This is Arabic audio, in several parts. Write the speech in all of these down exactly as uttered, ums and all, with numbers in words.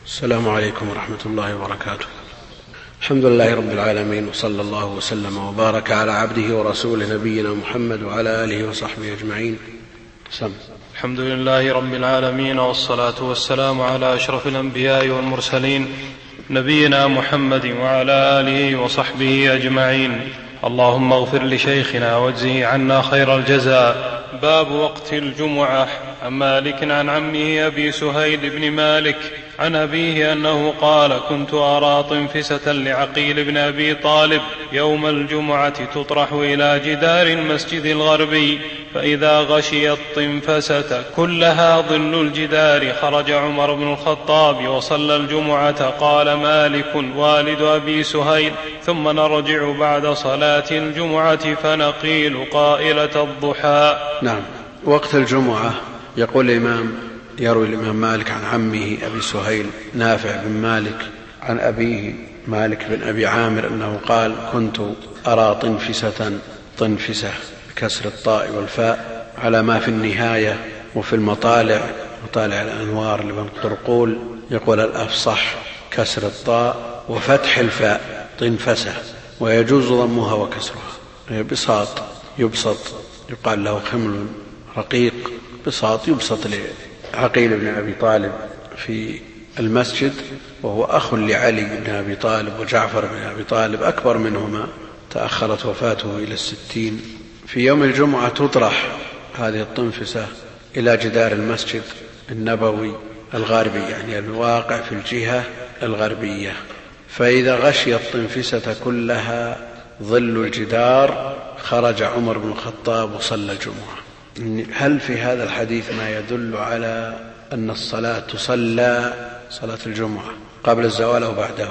السلام عليكم ورحمة الله وبركاته. الحمد لله رب العالمين، وصلى الله وسلم وبارك على عبده ورسوله نبينا محمد وعلى آله وصحبه أجمعين. سم. الحمد لله رب العالمين، والصلاة والسلام على أشرف الأنبياء والمرسلين نبينا محمد وعلى آله وصحبه أجمعين. اللهم اغفر لشيخنا واجزه عنا خير الجزاء. باب وقت الجمعة. عن مالك عن عمه أبي سهيل بن مالك عن أبيه أنه قال: كنت أرى طنفسة لعقيل بن أبي طالب يوم الجمعة تطرح إلى جدار المسجد الغربي، فإذا غشي الطنفسة كلها ظل الجدار خرج عمر بن الخطاب وصلى الجمعة. قال مالك والد أبي سهيل: ثم نرجع بعد صلاة الجمعة فنقيل قائلة الضحى. نعم. وقت الجمعة يقول الإمام يروي الإمام مالك عن عمه أبي سهيل نافع بن مالك عن أبيه مالك بن أبي عامر أنه قال: كنت أرى طنفسة، طنفسة بكسر الطاء والفاء على ما في النهاية وفي المطالع، مطالع الأنوار لبن قرقول، يقول الأفصح كسر الطاء وفتح الفاء طنفسة، ويجوز ضمها وكسرها. بساط يبسط، يقال له خمل رقيق، بساط يبسط لعقيل بن أبي طالب في المسجد، وهو أخ لعلي بن أبي طالب وجعفر بن أبي طالب أكبر منهما، تأخرت وفاته إلى الستين. في يوم الجمعة تطرح هذه الطنفسة إلى جدار المسجد النبوي الغربي، يعني الواقع في الجهة الغربية، فإذا غشي الطنفسة كلها ظل الجدار خرج عمر بن الخطاب وصلى الجمعة. هل في هذا الحديث ما يدل على أن الصلاة تصلى صلاة الجمعة قبل الزوال أو بعده؟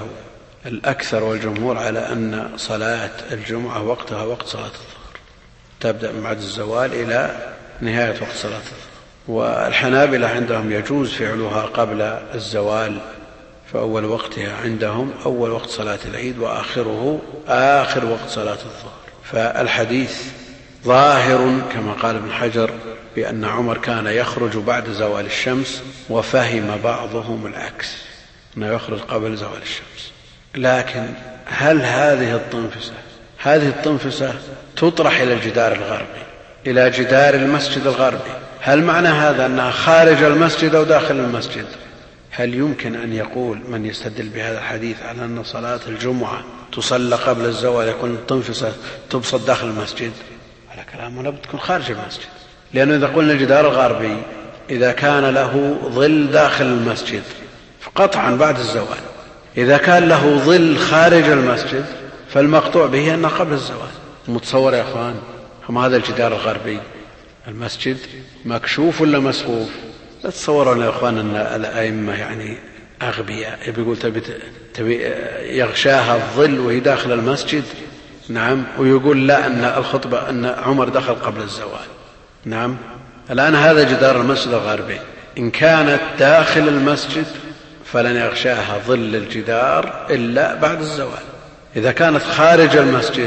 الأكثر والجمهور على أن صلاة الجمعة وقتها وقت صلاة الظهر، تبدأ من بعد الزوال إلى نهاية وقت صلاة الظهر. والحنابلة عندهم يجوز فعلها قبل الزوال، فأول وقتها عندهم أول وقت صلاة العيد، وآخره آخر وقت صلاة الظهر. فالحديث ظاهر كما قال ابن حجر بأن عمر كان يخرج بعد زوال الشمس، وفهم بعضهم العكس أنه يخرج قبل زوال الشمس. لكن هل هذه الطنفسة هذه الطنفسة تطرح إلى الجدار الغربي، إلى جدار المسجد الغربي؟ هل معنى هذا أنها خارج المسجد أو داخل المسجد؟ هل يمكن أن يقول من يستدل بهذا الحديث على أن صلاة الجمعة تصلى قبل الزوال يكون الطنفسة تبسط داخل المسجد؟ على كلامه لابد تكون خارج المسجد، لأنه إذا قلنا الجدار الغربي إذا كان له ظل داخل المسجد فقطعا بعد الزوال، إذا كان له ظل خارج المسجد فالمقطوع به أنه قبل الزوال. متصور يا أخوان؟ هم هذا الجدار الغربي المسجد مكشوف ولا مسقوف؟ لا تصورون يا أخوان أن الأئمة يعني أغبياء، يقول تبي, تبي يغشاها الظل وهي داخل المسجد. نعم. ويقول لا أن الخطبة أن عمر دخل قبل الزوال. نعم. الآن هذا جدار المسجد الغربي، إن كانت داخل المسجد فلن يغشاها ظل الجدار إلا بعد الزوال، إذا كانت خارج المسجد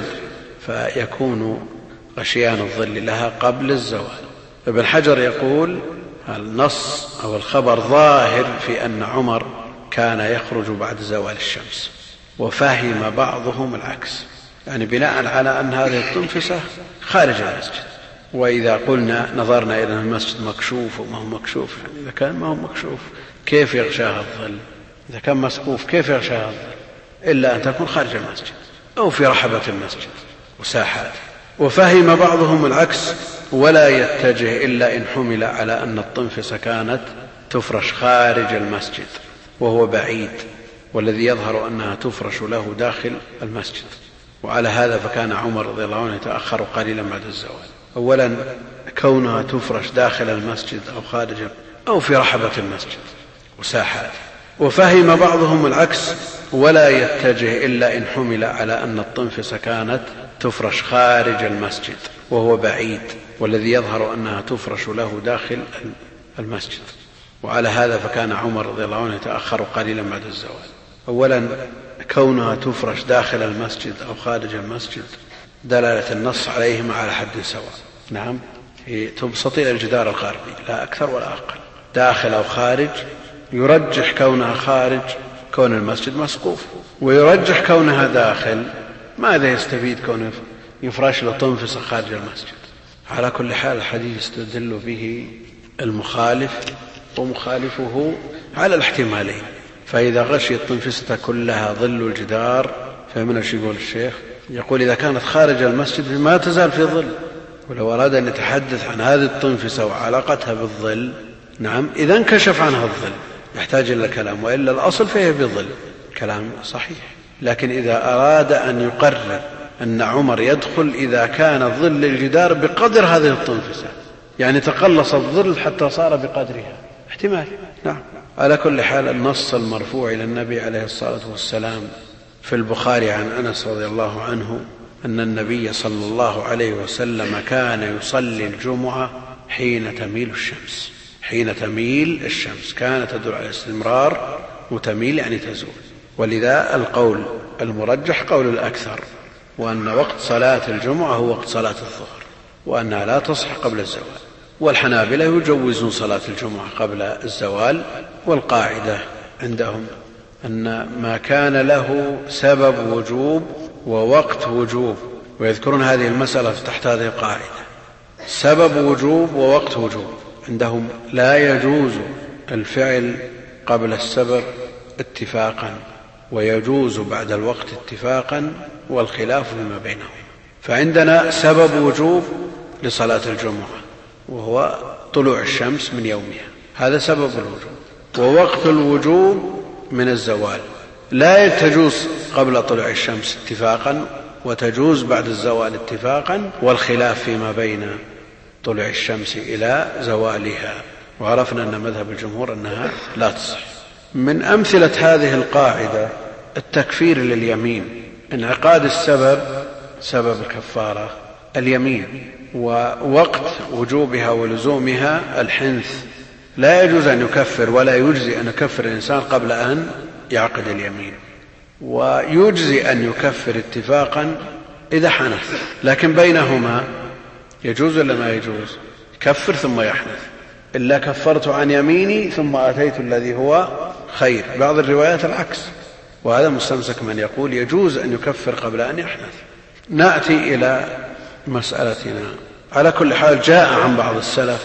فيكون غشيان الظل لها قبل الزوال. ابن حجر يقول النص أو الخبر ظاهر في أن عمر كان يخرج بعد زوال الشمس، وفهم بعضهم العكس، يعني بناء على أن هذه الطنفسة خارج المسجد. وإذا قلنا نظرنا إلى المسجد مكشوف وما هو مكشوف، يعني إذا كان ما هو مكشوف كيف يغشاها الظل؟ إذا كان مسقوف كيف يغشاها الظل؟ إلا أن تكون خارج المسجد أو في رحبة المسجد وساحات. وفهم بعضهم العكس ولا يتجه إلا إن حمل على أن الطنفسة كانت تفرش خارج المسجد وهو بعيد، والذي يظهر أنها تفرش له داخل المسجد. وعلى هذا فكان عمر رضي الله عنه يتأخر قليلا بعد الزوال. أولا كونها تفرش داخل المسجد أو خارج أو في رحبة المسجد وساحات. وفهم بعضهم العكس ولا يتجه إلا إن حمل على أن الطنفسة كانت تفرش خارج المسجد وهو بعيد، والذي يظهر أنها تفرش له داخل المسجد. وعلى هذا فكان عمر رضي الله عنه يتأخر قليلا بعد الزوال. أولا كونها تفرش داخل المسجد أو خارج المسجد دلالة النص عليهما على حد سواء. نعم. تبسط إلى الجدار الغربي لا أكثر ولا أقل، داخل أو خارج يرجح كونها خارج كون المسجد مسقوف، ويرجح كونها داخل. ماذا يستفيد كونه يفرش له طنفسة خارج المسجد؟ على كل حال الحديث يستدل به المخالف ومخالفه على الاحتمالين. فإذا غشي الطنفسة كلها ظل الجدار فمن ايش يقول الشيخ؟ يقول إذا كانت خارج المسجد ما تزال في ظل، ولو أراد أن يتحدث عن هذه الطنفسة وعلاقتها بالظل نعم إذا انكشف عنها الظل يحتاج إلى كلام، وإلا الأصل فيه بظل، كلام صحيح. لكن إذا أراد أن يقرر أن عمر يدخل إذا كان ظل الجدار بقدر هذه الطنفسة، يعني تقلص الظل حتى صار بقدرها، احتمال. نعم. على كل حال النص المرفوع إلى النبي عليه الصلاة والسلام في البخاري عن أنس رضي الله عنه أن النبي صلى الله عليه وسلم كان يصلي الجمعة حين تميل الشمس. حين تميل الشمس كانت تدل على الاستمرار، وتميل يعني تزول. ولذا القول المرجح قول الأكثر، وأن وقت صلاة الجمعة هو وقت صلاة الظهر، وأنها لا تصح قبل الزوال. والحنابلة يجوزون صلاة الجمعة قبل الزوال، والقاعدة عندهم أن ما كان له سبب وجوب ووقت وجوب، ويذكرون هذه المسألة تحت هذه القاعدة: سبب وجوب ووقت وجوب. عندهم لا يجوز الفعل قبل السبب اتفاقا، ويجوز بعد الوقت اتفاقا، والخلاف فيما بينهم. فعندنا سبب وجوب لصلاة الجمعة وهو طلوع الشمس من يومها، هذا سبب الوجوب. ووقت الوجوب من الزوال، لا تجوز قبل طلوع الشمس اتفاقا، وتجوز بعد الزوال اتفاقا، والخلاف فيما بين طلوع الشمس إلى زوالها. وعرفنا أن مذهب الجمهور أنها لا تصح. من أمثلة هذه القاعدة التكفير لليمين. انعقاد السبب سبب الكفارة اليمين، ووقت وجوبها ولزومها الحنث. لا يجوز أن يكفر ولا يجزي أن يكفر الإنسان قبل أن يعقد اليمين، ويجزي أن يكفر اتفاقا إذا حنث، لكن بينهما يجوز ولا ما يجوز؟ كفر ثم يحنث، إلا كفرت عن يميني ثم أتيت الذي هو خير. بعض الروايات العكس، وهذا مستمسك من يقول يجوز أن يكفر قبل أن يحنث. نأتي إلى مسألتنا. على كل حال جاء عن بعض السلف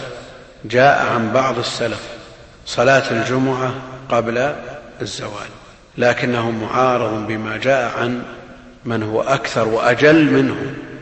جاء عن بعض السلف صلاة الجمعة قبل الزوال، لكنه معارض بما جاء عن من هو أكثر وأجل منه،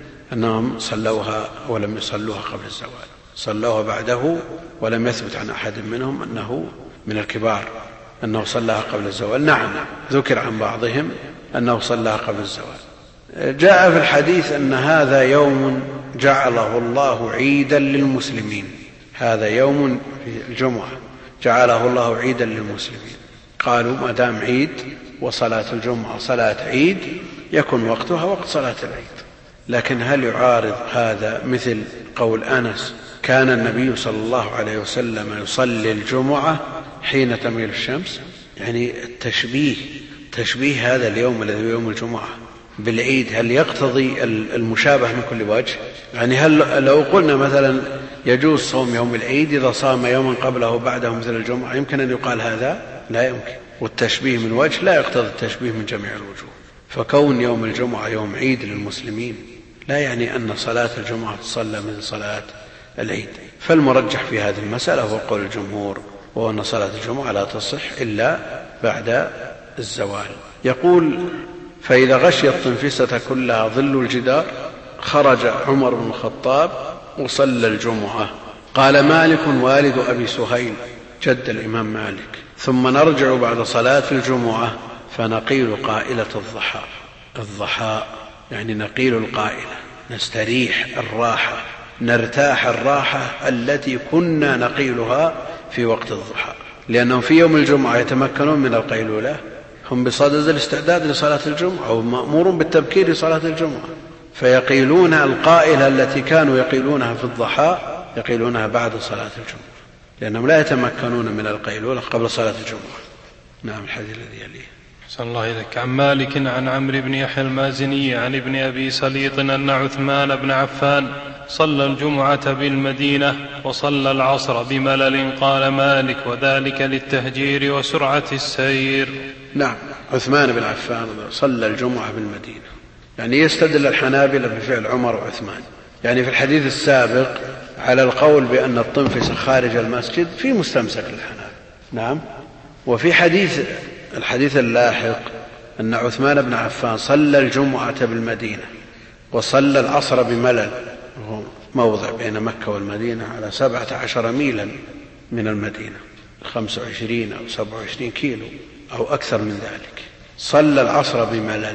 أنهم صلوها ولم يصلوها قبل الزوال، صلوها بعده، ولم يثبت عن أحد منهم أنه من الكبار أنه صلىها قبل الزوال. نعم ذكر عن بعضهم أنه صلىها قبل الزوال. جاء في الحديث أن هذا يوم جعله الله عيدا للمسلمين، هذا يوم في الجمعة جعله الله عيدا للمسلمين. قالوا ما دام عيد وصلاة الجمعة صلاة عيد يكون وقتها وقت صلاة العيد. لكن هل يعارض هذا مثل قول أنس كان النبي صلى الله عليه وسلم يصلي الجمعة حين تميل الشمس؟ يعني التشبيه تشبيه هذا اليوم الذي هو يوم الجمعة بالعيد هل يقتضي المشابه من كل وجه؟ يعني هل لو قلنا مثلا يجوز صوم يوم العيد إذا صام يوما قبله وبعده مثل الجمعة، يمكن أن يقال هذا؟ لا يمكن. والتشبيه من وجه لا يقتضي التشبيه من جميع الوجوه. فكون يوم الجمعة يوم عيد للمسلمين لا يعني أن صلاة الجمعة تصلى من صلاة العيد. فالمرجح في هذه المسألة هو قول الجمهور، وهو أن صلاة الجمعة لا تصح إلا بعد الزوال. يقول فإذا غشي الطنفسة كلها ظل الجدار خرج عمر بن الخطاب وصلى الجمعة. قال مالك والد أبي سهيل جد الإمام مالك: ثم نرجع بعد صلاة الجمعة فنقيل قائلة الضحى. الضحى يعني نقيل القائلة، نستريح الراحة، نرتاح الراحة التي كنا نقيلها في وقت الضحى، لأنهم في يوم الجمعة يتمكنون من القيلولة، هم بصدد الاستعداد لصلاة الجمعة ومأمورون بالتبكير لصلاة الجمعة، فيقيلون القائلة التي كانوا يقيلونها في الضحى يقيلونها بعد صلاة الجمعة، لأنهم لا يتمكنون من القيلولة قبل صلاة الجمعة. نعم الحديث الذي يليه. أحسن الله إليك. عن مالك عن عمرو بن يحيى المازني عن ابن أبي سليط أن عثمان بن عفان صلى الجمعة بالمدينة وصلى العصر بملل. قال مالك: وذلك للتهجير وسرعة السير. نعم، عثمان بن عفان صلى الجمعة بالمدينة، يعني يستدل الحنابلة بفعل عمر وعثمان. يعني في الحديث السابق على القول بأن الطنفس خارج المسجد في مستمسك للحنابلة. نعم. وفي حديث الحديث اللاحق أن عثمان بن عفان صلى الجمعة بالمدينة وصلى العصر بملل، وهو موضع بين مكة والمدينة على سبعة عشر ميلا من المدينة، خمسة وعشرين أو سبعة وعشرين كيلو أو أكثر من ذلك. صلى العصر بملل،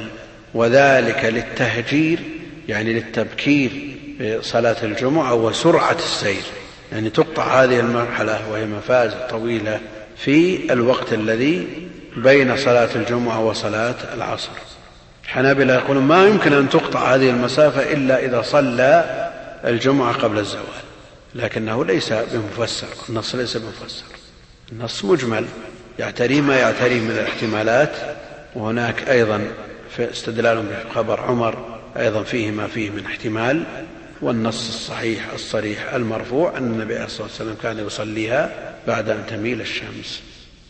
وذلك للتهجير يعني للتبكير بصلاة الجمعة وسرعة السير، يعني تقطع هذه المرحلة وهي مفاز طويلة في الوقت الذي بين صلاة الجمعة وصلاة العصر. الحنابلة يقولون ما يمكن أن تقطع هذه المسافة إلا إذا صلى الجمعة قبل الزوال، لكنه ليس بمفسر، النص ليس بمفسر، النص مجمل يعتري ما يعتري من الاحتمالات. وهناك أيضا في استدلال بخبر عمر أيضا فيه ما فيه من احتمال. والنص الصحيح الصريح المرفوع أن النبي عليه الصلاة والسلام كان يصليها بعد أن تميل الشمس.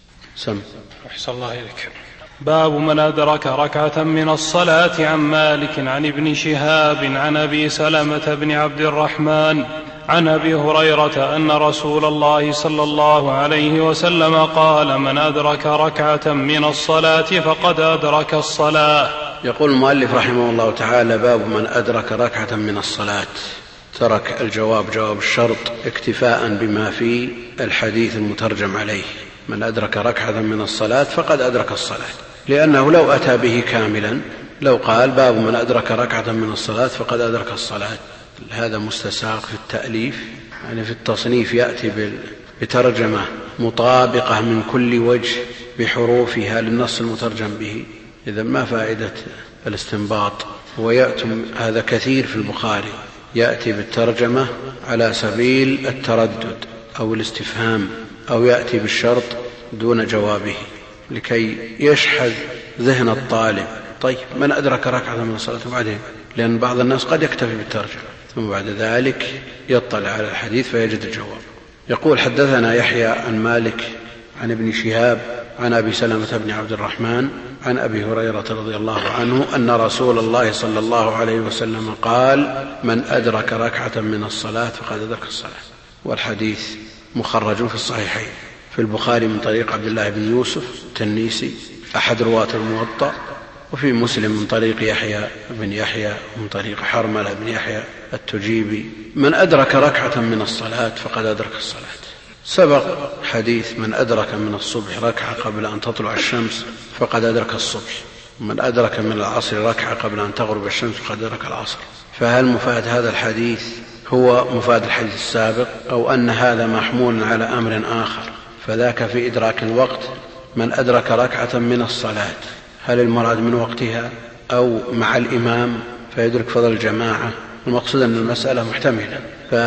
سم. أحسن الله إليك. باب من أدرك ركعة من الصلاة. عن مالك عن ابن شهاب عن أبي سلمة بن عبد الرحمن عن أبي هريرة أن رسول الله صلى الله عليه وسلم قال: من أدرك ركعة من الصلاة فقد أدرك الصلاة. يقول المؤلف رحمه الله تعالى: باب من أدرك ركعة من الصلاة. ترك الجواب جواب الشرط اكتفاء بما في الحديث المترجم عليه: من أدرك ركعة من الصلاة فقد أدرك الصلاة، لأنه لو أتى به كاملا لو قال: باب من أدرك ركعة من الصلاة فقد أدرك الصلاة. هذا مستساق في التأليف، يعني في التصنيف يأتي بترجمة مطابقة من كل وجه بحروفها للنص المترجم به. إذا ما فائدة الاستنباط؟ ويأتي هذا كثير في البخاري، يأتي بالترجمة على سبيل التردد أو الاستفهام، أو يأتي بالشرط دون جوابه لكي يشحذ ذهن الطالب. طيب، من أدرك ركعة من الصلاة بعدين، لأن بعض الناس قد يكتفي بالترجمة ثم بعد ذلك يطلع على الحديث فيجد الجواب. يقول: حدثنا يحيى عن مالك عن ابن شهاب عن أبي سلمة بن عبد الرحمن عن أبي هريرة رضي الله عنه أن رسول الله صلى الله عليه وسلم قال: من أدرك ركعة من الصلاة فقد أدرك الصلاة. والحديث مخرج في الصحيحين، في البخاري من طريق عبد الله بن يوسف التنيسي أحد رواة الموطأ، وفي مسلم من طريق يحيى بن يحيى ومن طريق حرملة بن يحيى التجيبي: من أدرك ركعة من الصلاة فقد أدرك الصلاة. سبق حديث: من أدرك من الصبح ركعة قبل أن تطلع الشمس فقد أدرك الصبح، من أدرك من العصر ركعة قبل أن تغرب الشمس فقد أدرك العصر. فهل مفاد هذا الحديث هو مفاد الحديث السابق، أو أن هذا محمول على أمر آخر؟ فذاك في إدراك الوقت: من أدرك ركعة من الصلاة، هل المراد من وقتها أو مع الإمام فيدرك فضل الجماعة؟ المقصود أن المسألة محتملة.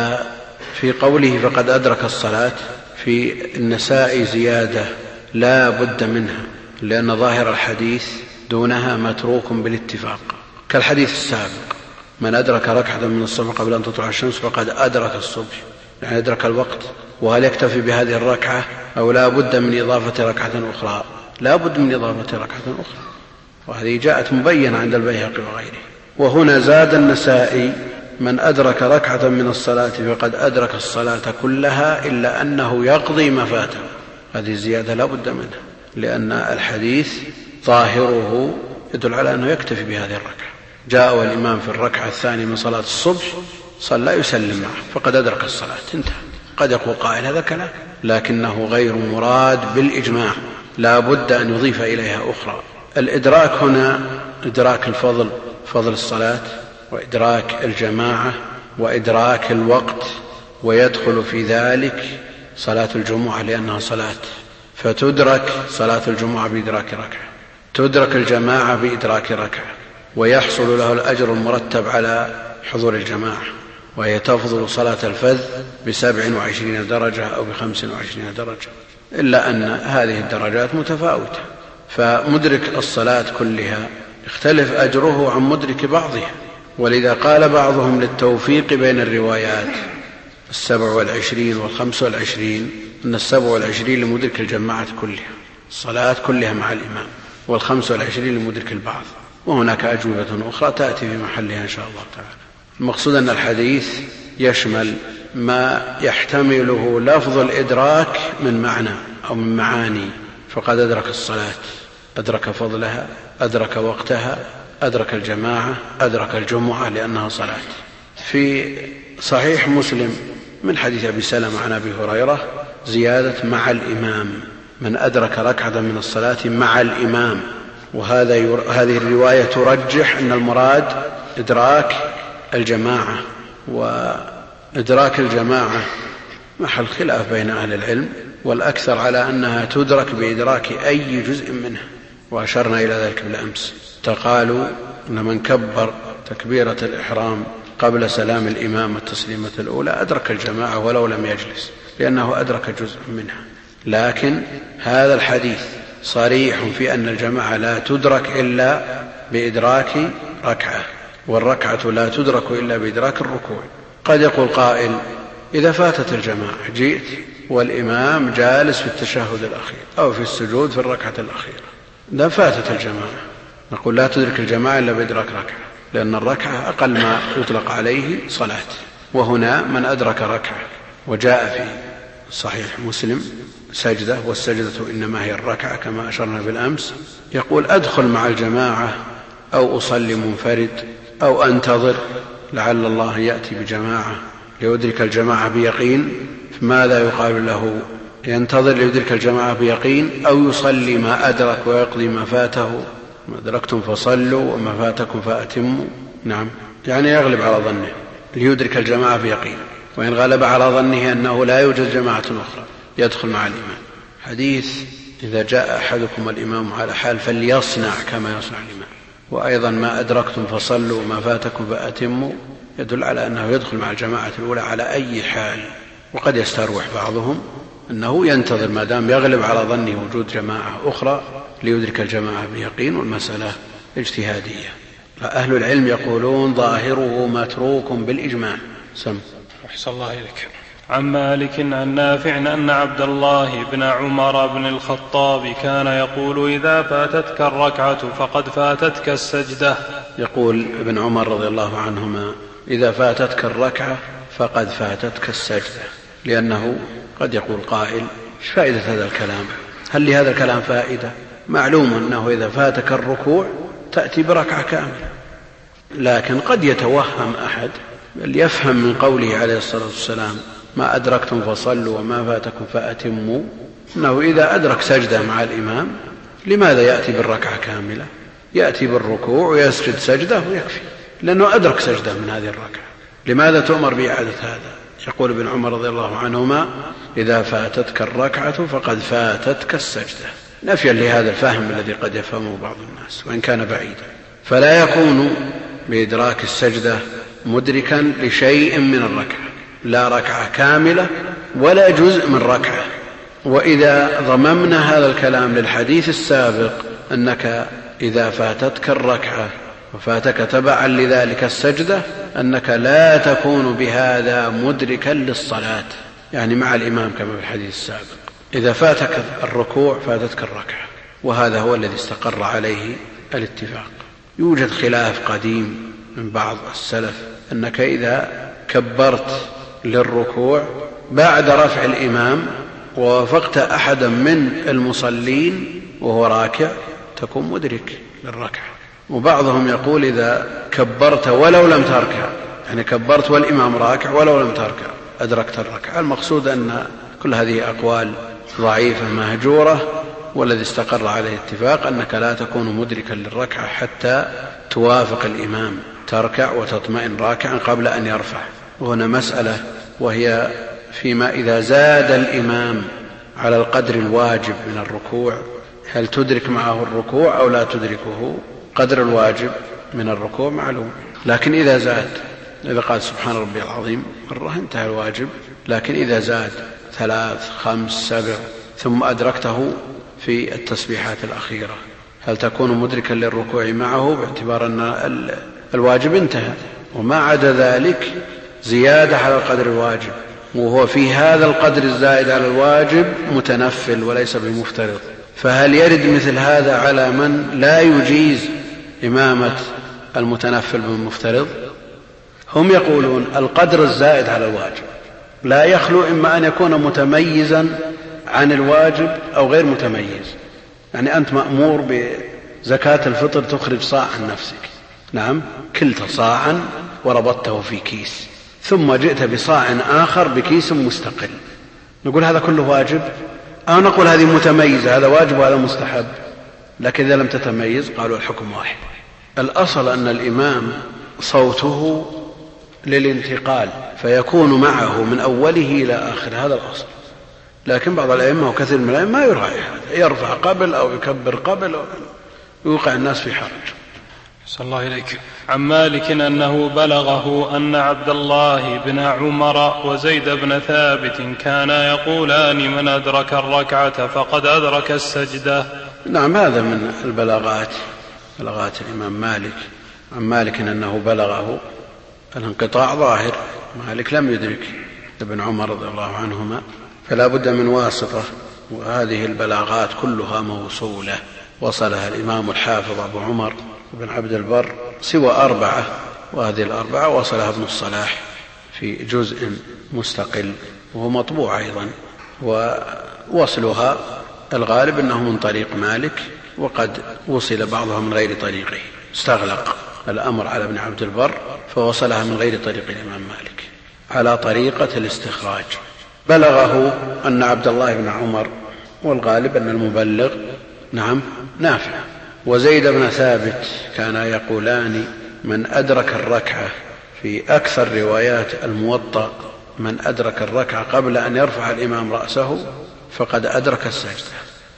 ففي قوله فقد أدرك الصلاة في النساء زيادة لا بد منها، لأن ظاهر الحديث دونها متروك بالاتفاق، كالحديث السابق: من أدرك ركعة من الصبح قبل أن تطلع الشمس فقد أدرك الصبح، يعني أدرك الوقت. وهل يكتفي بهذه الركعة أو لا بد من إضافة ركعة أخرى؟ لا بد من إضافة ركعة أخرى، وهذه جاءت مبينة عند البيهقي وغيره. وهنا زاد النسائي: من أدرك ركعة من الصلاة فقد أدرك الصلاة كلها إلا أنه يقضي ما فاته. هذه الزيادة لا بد منها، لأن الحديث ظاهره يدل على أنه يكتفي بهذه الركعة. جاء والإمام في الركعة الثانية من صلاة الصبح صلى يسلم معه فقد أدرك الصلاة، انتهى. قد يقول قائل هذا كلام، لكنه غير مراد بالإجماع، لا بد أن يضيف إليها أخرى. الإدراك هنا إدراك الفضل، فضل الصلاة، وإدراك الجماعة، وإدراك الوقت، ويدخل في ذلك صلاة الجمعة لأنها صلاة، فتدرك صلاة الجمعة بإدراك ركعة، تدرك الجماعة بإدراك ركعة، ويحصل له الأجر المرتب على حضور الجماعة، وهي تفضل صلاة الفذ بسبع وعشرين درجة أو بخمس وعشرين درجة، إلا أن هذه الدرجات متفاوتة، فمدرك الصلاة كلها يختلف أجره عن مدرك بعضها، ولذا قال بعضهم للتوفيق بين الروايات السبع والعشرين والخمس والعشرين أن السبع والعشرين لمدرك الجماعة كلها، الصلاة كلها مع الإمام، والخمس والعشرين لمدرك البعض، وهناك أجوبة أخرى تأتي في محلها إن شاء الله تعالى. المقصود أن الحديث يشمل ما يحتمله لفظ الإدراك من معنى أو من معاني، فقد أدرك الصلاة، أدرك فضلها، أدرك وقتها، أدرك الجماعة، أدرك الجمعة لأنها صلاة. في صحيح مسلم من حديث أبي سلمة عن أبي هريرة زيادة مع الإمام، من أدرك ركعة من الصلاة مع الإمام، وهذا ير... هذه الرواية ترجح أن المراد إدراك الجماعة، وإدراك الجماعة محل خلاف بين أهل العلم، والأكثر على أنها تدرك بإدراك أي جزء منها، وأشرنا إلى ذلك بالأمس. تقالوا أن من كبر تكبيرة الإحرام قبل سلام الإمام التسليمة الأولى أدرك الجماعة ولو لم يجلس، لأنه أدرك جزء منها. لكن هذا الحديث صريح في أن الجماعة لا تدرك إلا بإدراك ركعة، والركعة لا تدرك إلا بإدراك الركوع. قد يقول قائل إذا فاتت الجماعة جئت والإمام جالس في التشهد الأخير أو في السجود في الركعة الأخيرة، إذا فاتت الجماعة نقول لا تدرك الجماعة إلا بإدراك ركعة، لأن الركعة أقل ما يطلق عليه صلاة. وهنا من أدرك ركعة، وجاء في صحيح مسلم سجدة، والسجدة إنما هي الركعة كما أشرنا بالأمس، يقول أدخل مع الجماعة أو أصلي منفرد أو أنتظر لعل الله يأتي بجماعة ليدرك الجماعة بيقين، فماذا يقال له؟ ينتظر ليدرك الجماعة بيقين أو يصلي ما أدرك ويقضي ما فاته، ما أدركتم فصلوا وما فاتكم فأتموا. نعم، يعني يغلب على ظنه ليدرك الجماعة بيقين، وإن غلب على ظنه أنه لا يوجد جماعة أخرى يدخل مع الإمام. حديث إذا جاء أحدكم الإمام على حال فليصنع كما يصنع الإمام، وأيضا ما أدركتم فصلوا وما فاتكم فأتموا، يدل على أنه يدخل مع الجماعة الأولى على أي حال. وقد يستروح بعضهم أنه ينتظر ما دام يغلب على ظنه وجود جماعة أخرى ليدرك الجماعة بيقين، والمسألة اجتهادية. أهل العلم يقولون ظاهره متروك بالإجماع. سم. أحسن الله إليك. عن مالك عن نافع أن عبد الله بن عمر بن الخطاب كان يقول إذا فاتتك الركعة فقد فاتتك السجدة. يقول ابن عمر رضي الله عنهما إذا فاتتك الركعة فقد فاتتك السجدة، لأنه قد يقول قائل ايش فائدة هذا الكلام؟ هل لهذا الكلام فائدة؟ معلوم أنه إذا فاتك الركوع تأتي بركعة كاملة، لكن قد يتوهم أحد بل يفهم من قوله عليه الصلاة والسلام ما أدركتم فصلوا وما فاتكم فأتموا، أنه إذا أدرك سجدة مع الإمام لماذا يأتي بالركعة كاملة؟ يأتي بالركوع ويسجد سجدة ويكفي، لأنه أدرك سجدة من هذه الركعة. لماذا تؤمر بإعادة هذا؟ يقول ابن عمر رضي الله عنهما إذا فاتتك الركعة فقد فاتتك السجدة، نفيا لهذا الفهم الذي قد يفهمه بعض الناس وإن كان بعيدا. فلا يكون بإدراك السجدة مدركا لشيء من الركعة، لا ركعة كاملة ولا جزء من ركعة. وإذا ضممنا هذا الكلام للحديث السابق أنك إذا فاتتك الركعة وفاتك تبعا لذلك السجدة أنك لا تكون بهذا مدركا للصلاة، يعني مع الإمام كما في الحديث السابق. إذا فاتك الركوع فاتتك الركعة، وهذا هو الذي استقر عليه الاتفاق. يوجد خلاف قديم من بعض السلف أنك إذا كبرت للركوع بعد رفع الإمام ووافقت أحدا من المصلين وهو راكع تكون مدرك للركعة. وبعضهم يقول إذا كبرت ولو لم تركع، يعني كبرت والإمام راكع ولو لم تركع أدركت الركعة. المقصود أن كل هذه أقوال ضعيفة مهجورة، والذي استقر عليه الاتفاق أنك لا تكون مدركا للركعة حتى توافق الإمام، تركع وتطمئن راكعا قبل أن يرفع. وهنا مسألة وهي فيما إذا زاد الإمام على القدر الواجب من الركوع هل تدرك معه الركوع أو لا تدركه؟ قدر الواجب من الركوع معلوم، لكن إذا زاد، إذا قال سبحان ربي العظيم مرة انتهى الواجب، لكن إذا زاد ثلاث خمس سبع ثم أدركته في التسبيحات الأخيرة؟ هل تكون مدركا للركوع معه باعتبار أن الواجب انتهى، وما عدا ذلك زيادة على القدر الواجب، وهو في هذا القدر الزائد على الواجب متنفل وليس بمفترض، فهل يرد مثل هذا على من لا يجيز إمامة المتنفل بالمفترض؟ هم يقولون القدر الزائد على الواجب لا يخلو إما أن يكون متميزا عن الواجب أو غير متميز. يعني أنت مأمور بزكاة الفطر تخرج صاع عن نفسك، نعم، كلت صاعا وربطته في كيس، ثم جئت بصاع آخر بكيس مستقل، نقول هذا كله واجب أو نقول هذه متميزة، هذا واجب وهذا مستحب؟ لكن إذا لم تتميز قالوا الحكم واحد. الأصل أن الإمام صوته للانتقال فيكون معه من أوله إلى آخر، هذا الأصل. لكن بعض الأئمة وكثير من الأئمة ما يراعي هذا، يرفع قبل أو يكبر قبل أو يوقع الناس في حرج. صلى الله إليك. عن مالك أنه بلغه أن عبد الله بن عمر وزيد بن ثابت كانا يقولان من أدرك الركعة فقد أدرك السجدة. نعم، هذا من البلاغات، بلاغات الإمام مالك. عن مالك أنه بلغه، الانقطاع ظاهر، مالك لم يدرك ابن عمر رضي الله عنهما، فلا بد من واسطة، وهذه البلاغات كلها موصولة وصلها الإمام الحافظ أبو عمر بن عبد البر سوى أربعة، وهذه الأربعة وصلها ابن الصلاح في جزء مستقل وهو مطبوع أيضا، ووصلها الغالب أنه من طريق مالك، وقد وصل بعضها من غير طريقه، استغلق الأمر على ابن عبد البر فوصلها من غير طريق الإمام مالك على طريقة الاستخراج. بلغه أن عبد الله بن عمر، والغالب أن المبلغ نعم نافع، وزيد بن ثابت كانا يقولان من أدرك الركعة، في أكثر روايات الموطأ من أدرك الركعة قبل أن يرفع الإمام رأسه فقد أدرك السجدة.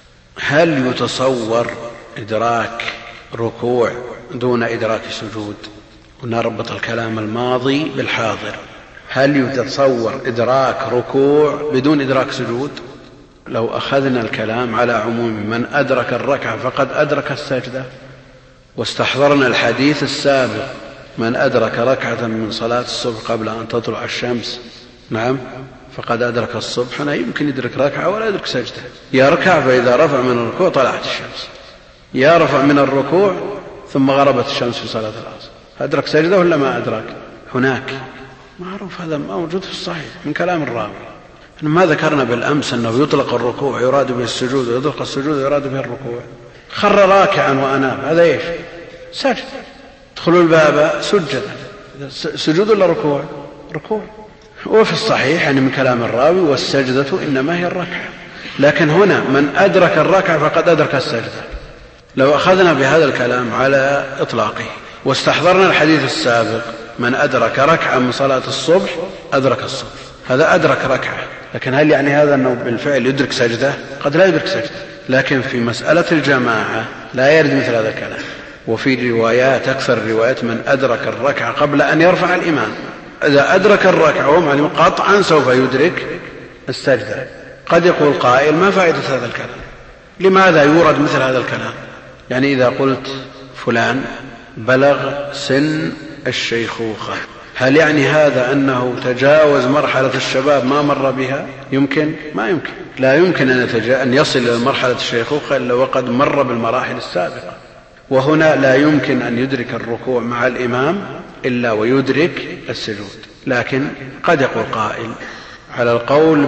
هل يتصور إدراك ركوع دون إدراك سجود؟ ونربط الكلام الماضي بالحاضر. هل يتصور إدراك ركوع بدون إدراك سجود؟ لو أخذنا الكلام على عموم من أدرك الركعة فقد أدرك السجدة، واستحضرنا الحديث السابق من أدرك ركعة من صلاة الصبح قبل أن تطلع الشمس نعم فقد أدرك الصبح، لا يمكن يدرك ركعة ولا يدرك سجدة. يركع فإذا رفع من الركوع طلعت الشمس، يرفع من الركوع ثم غربت الشمس في صلاة العصر، أدرك سجدة ولا ما أدرك؟ هناك معروف، هذا موجود في الصحيح من كلام الراوي. ما ذكرنا بالأمس أنه يطلق الركوع يراد به السجود، ويطلق السجود يراد به الركوع. خر راكعا وأنام، هذا إيش؟ سجد. ادخلوا الباب سجدا، سجود ولا ركوع؟ ركوع. وفي الصحيح يعني من كلام الراوي والسجدة إنما هي الركعة. لكن هنا من أدرك الركعة فقد أدرك السجدة. لو أخذنا بهذا الكلام على إطلاقه واستحضرنا الحديث السابق من أدرك ركعة من صلاة الصبح أدرك الصبح، هذا أدرك ركعة. لكن هل يعني هذا أنه بالفعل يدرك سجدة؟ قد لا يدرك سجدة. لكن في مسألة الجماعة لا يرد مثل هذا الكلام. وفي روايات أكثر الروايات من أدرك الركعة قبل أن يرفع الإمام، إذا أدرك الركعة وهو معلوم قطعا سوف يدرك السجدة. قد يقول قائل ما فائدة هذا الكلام؟ لماذا يورد مثل هذا الكلام؟ يعني إذا قلت فلان بلغ سن الشيخوخة، هل يعني هذا أنه تجاوز مرحلة الشباب ما مر بها؟ يمكن؟ ما يمكن. لا يمكن أن يصل إلى مرحلة الشيخوخة إلا وقد مر بالمراحل السابقة. وهنا لا يمكن أن يدرك الركوع مع الإمام إلا ويدرك السجود. لكن قد يقول قائل على القول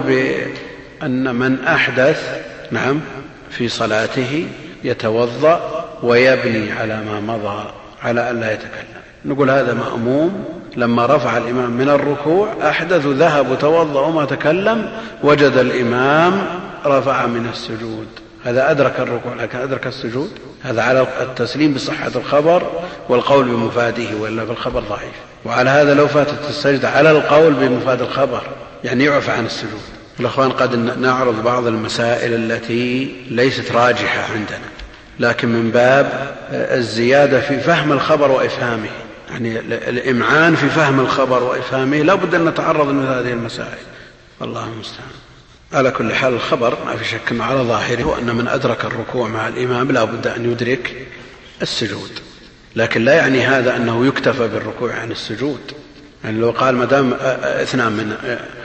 بأن من أحدث نعم في صلاته يتوضأ ويبني على ما مضى على أن لا يتكلم، نقول هذا مأموم لما رفع الإمام من الركوع أحدث ذهب وتوضأ وما تكلم، وجد الإمام رفع من السجود، هذا أدرك الركوع لكن أدرك السجود. هذا على التسليم بصحة الخبر والقول بمفاده، وإلا في الخبر ضعيف. وعلى هذا لو فاتت السجدة على القول بمفاد الخبر يعني يعفى عن السجود. الأخوان قد نعرض بعض المسائل التي ليست راجحة عندنا، لكن من باب الزيادة في فهم الخبر وإفهامه، يعني الإمعان في فهم الخبر وإفهامه لا بد أن نتعرض من هذه المسائل. الله المستعان. على كل حال الخبر ما في شك على ظاهره أن من أدرك الركوع مع الإمام لا بد أن يدرك السجود، لكن لا يعني هذا أنه يكتفى بالركوع عن السجود. يعني لو قال مدام اثنان من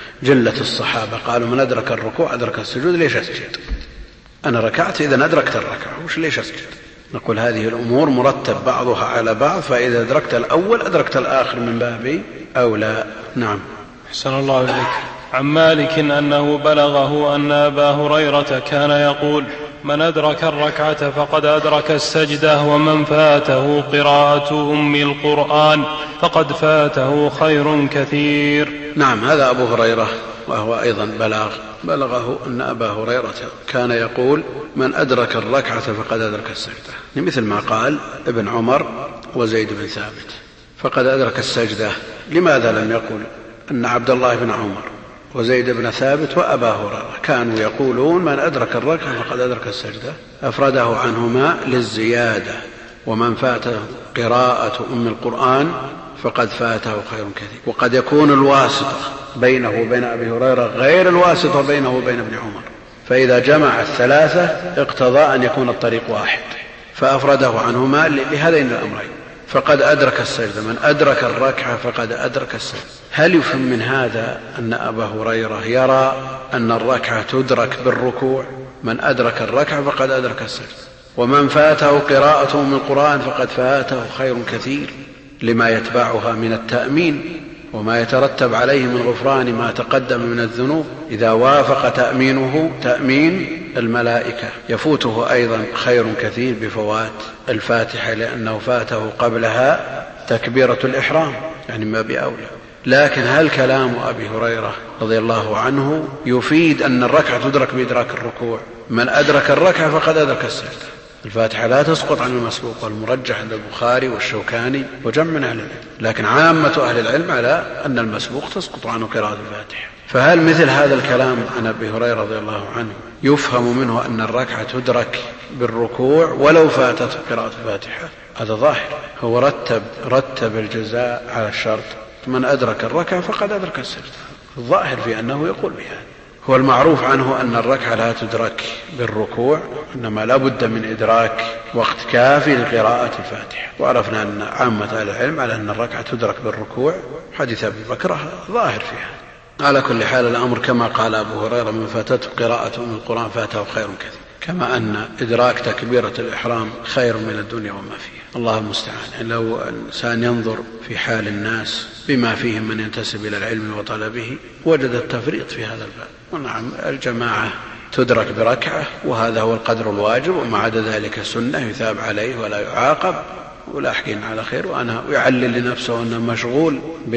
جلة الصحابة قالوا من أدرك الركوع أدرك السجود ليش أسجد؟ أنا ركعت إذا أدركت الركعة وش ليش أسجد؟ نقول هذه الأمور مرتب بعضها على بعض، فإذا أدركت الأول أدركت الآخر من باب أولى. نعم. أحسن الله إليك. عن مالك أنه بلغه أن أبا هريرة كان يقول من أدرك الركعة فقد أدرك السجدة ومن فاته قراءة أم القرآن فقد فاته خير كثير. نعم، هذا أبو هريرة وهو أيضا بلاغ بلغه أن أبا هريرة كان يقول من أدرك الركعة فقد أدرك السجدة، مثل ما قال ابن عمر وزيد بن ثابت فقد أدرك السجدة. لماذا لم يقل أن عبد الله بن عمر وزيد بن ثابت وأبا هريرة كانوا يقولون من أدرك الركعة فقد أدرك السجدة؟ أفرده عنهما للزيادة، ومن فاته قراءة أم القرآن فقد فاته خير كثير. وقد يكون الواسطة بينه وبين أبي هريرة غير الواسطة بينه وبين ابن عمر، فإذا جمع الثلاثة اقتضى أن يكون الطريق واحد، فأفرده عنهما لهذين الأمرين. فقد أدرك السجدة، من أدرك الركعة فقد أدرك السجدة. هل يفهم من هذا أن أبا هريرة يرى أن الركعة تدرك بالركوع؟ من أدرك الركعة فقد أدرك السجدة، ومن فاته قراءة من القرآن فقد فاته خير كثير، لما يتبعها من التأمين وما يترتب عليه من غفران ما تقدم من الذنوب. إذا وافق تأمينه تأمين الملائكة يفوته أيضا خير كثير بفوات الفاتحة، لأنه فاته قبلها تكبيرة الإحرام، يعني ما بأولى. لكن هل كلام أبي هريرة رضي الله عنه يفيد أن الركعة تدرك بإدراك الركوع؟ من أدرك الركعة فقد أدرك السجدة. الفاتحة لا تسقط عن المسبوق، والمرجح عند البخاري والشوكاني وجمع من أهل العلم، لكن عامة أهل العلم على أن المسبوق تسقط عنه قراءة الفاتحة. فهل مثل هذا الكلام عن أبي هريرة رضي الله عنه يفهم منه أن الركعة تدرك بالركوع ولو فاتت قراءة الفاتحة؟ هذا ظاهر. هو رتب, رتب الجزاء على الشرط، من أدرك الركعة فقد أدرك السجدة. الظاهر في أنه يقول بهذا. هو المعروف عنه أن الركعة لا تدرك بالركوع، إنما لا بد من إدراك وقت كافي لقراءة الفاتحة. وعرفنا أن عامة أهل العلم على أن الركعة تدرك بالركوع، حديث أبي بكر ظاهر فيها. على كل حال الأمر كما قال أبو هريرة من فاتته قراءة من القرآن فاته خير كثير، كما أن إدراك تكبيرة الإحرام خير من الدنيا وما فيها. الله المستعان. يعني لو الإنسان ينظر في حال الناس بما فيهم من ينتسب إلى العلم وطلبه وجد التفريط في هذا الباب. ونعم الجماعة تدرك بركعة وهذا هو القدر الواجب، وما عدا ذلك سنة يثاب عليه ولا يعاقب ولا حكين على خير، وأنا يعلل لنفسه أنه مشغول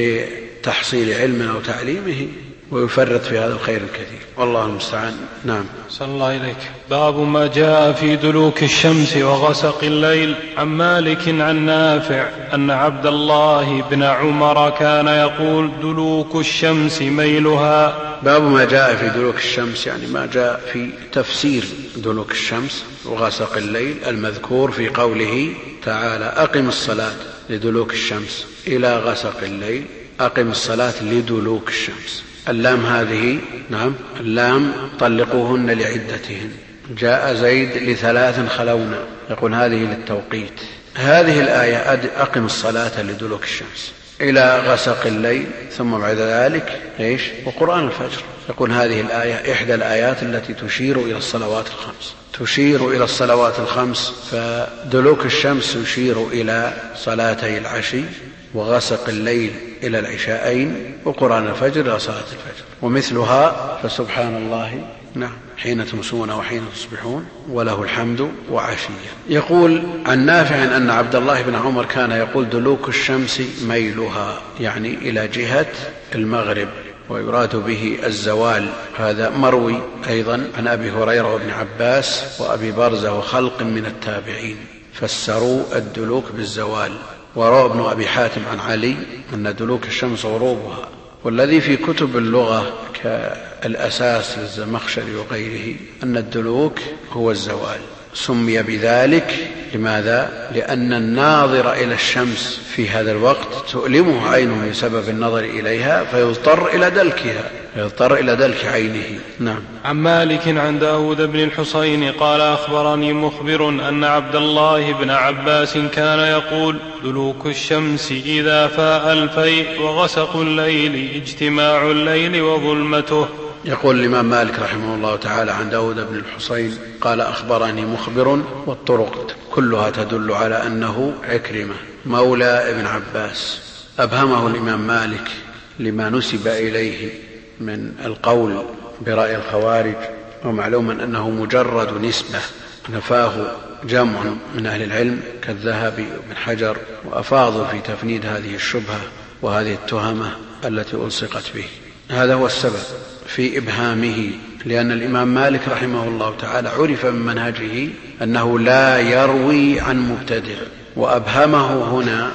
بتحصيل علم أو تعليمه ويفرط في هذا الخير الكثير، والله المستعان. نعم. صلى الله إليك. باب ما جاء في دلوك الشمس وغسق الليل. عن مالك عن نافع أن عبد الله بن عمر كان يقول دلوك الشمس ميلها. باب ما جاء في دلوك الشمس، يعني ما جاء في تفسير دلوك الشمس وغسق الليل المذكور في قوله تعالى أقم الصلاة لدلوك الشمس إلى غسق الليل، أقم الصلاة لدلوك الشمس. اللام هذه نعم اللام طلقوهن لعدتهن. جاء زيد لثلاث خلونا، يقول هذه للتوقيت. هذه الآية أقم الصلاة لدلوك الشمس إلى غسق الليل، ثم بعد ذلك إيش؟ وقرآن الفجر. يقول هذه الآية إحدى الآيات التي تشير إلى الصلوات الخمس، تشير إلى الصلوات الخمس. فدلوك الشمس يشير إلى صلاتي العشي، وغسق الليل إلى العشاءين، وقرآن الفجر إلى صلاة الفجر. ومثلها فسبحان الله نعم حين تمسون وحين تصبحون وله الحمد وعشيا. يقول عن نافع أن عبد الله بن عمر كان يقول دلوك الشمس ميلها، يعني إلى جهة المغرب، ويراد به الزوال. هذا مروي أيضا عن أبي هريرة وابن عباس وأبي برزة وخلق من التابعين، فسروا الدلوك بالزوال. وروى ابن أبي حاتم عن علي أن دلوك الشمس غروبها. والذي في كتب اللغة كالأساس للزمخشري وغيره أن الدلوك هو الزوال، سمي بذلك لماذا؟ لأن الناظر إلى الشمس في هذا الوقت تؤلمه عينه بسبب النظر إليها فيضطر إلى دلكها، يضطر إلى دلك عينه. نعم. عن مالك عن داود بن الحصين قال أخبرني مخبر أن عبد الله بن عباس كان يقول دلوك الشمس إذا فاء الفيء وغسق الليل اجتماع الليل وظلمته. يقول الإمام مالك رحمه الله تعالى عن داود بن الحصين قال أخبرني مخبر، والطرق كلها تدل على أنه عكرمة مولى ابن عباس. أبهمه الإمام مالك لما نسب إليه من القول برأي الخوارج، ومعلوم أنه مجرد نسبة نفاه جمع من أهل العلم كالذهبي وابن حجر، وأفاضوا في تفنيد هذه الشبهة وهذه التهمة التي ألصقت به. هذا هو السبب في إبهامه، لأن الإمام مالك رحمه الله تعالى عرف من منهجه أنه لا يروي عن مبتدع، وأبهمه هنا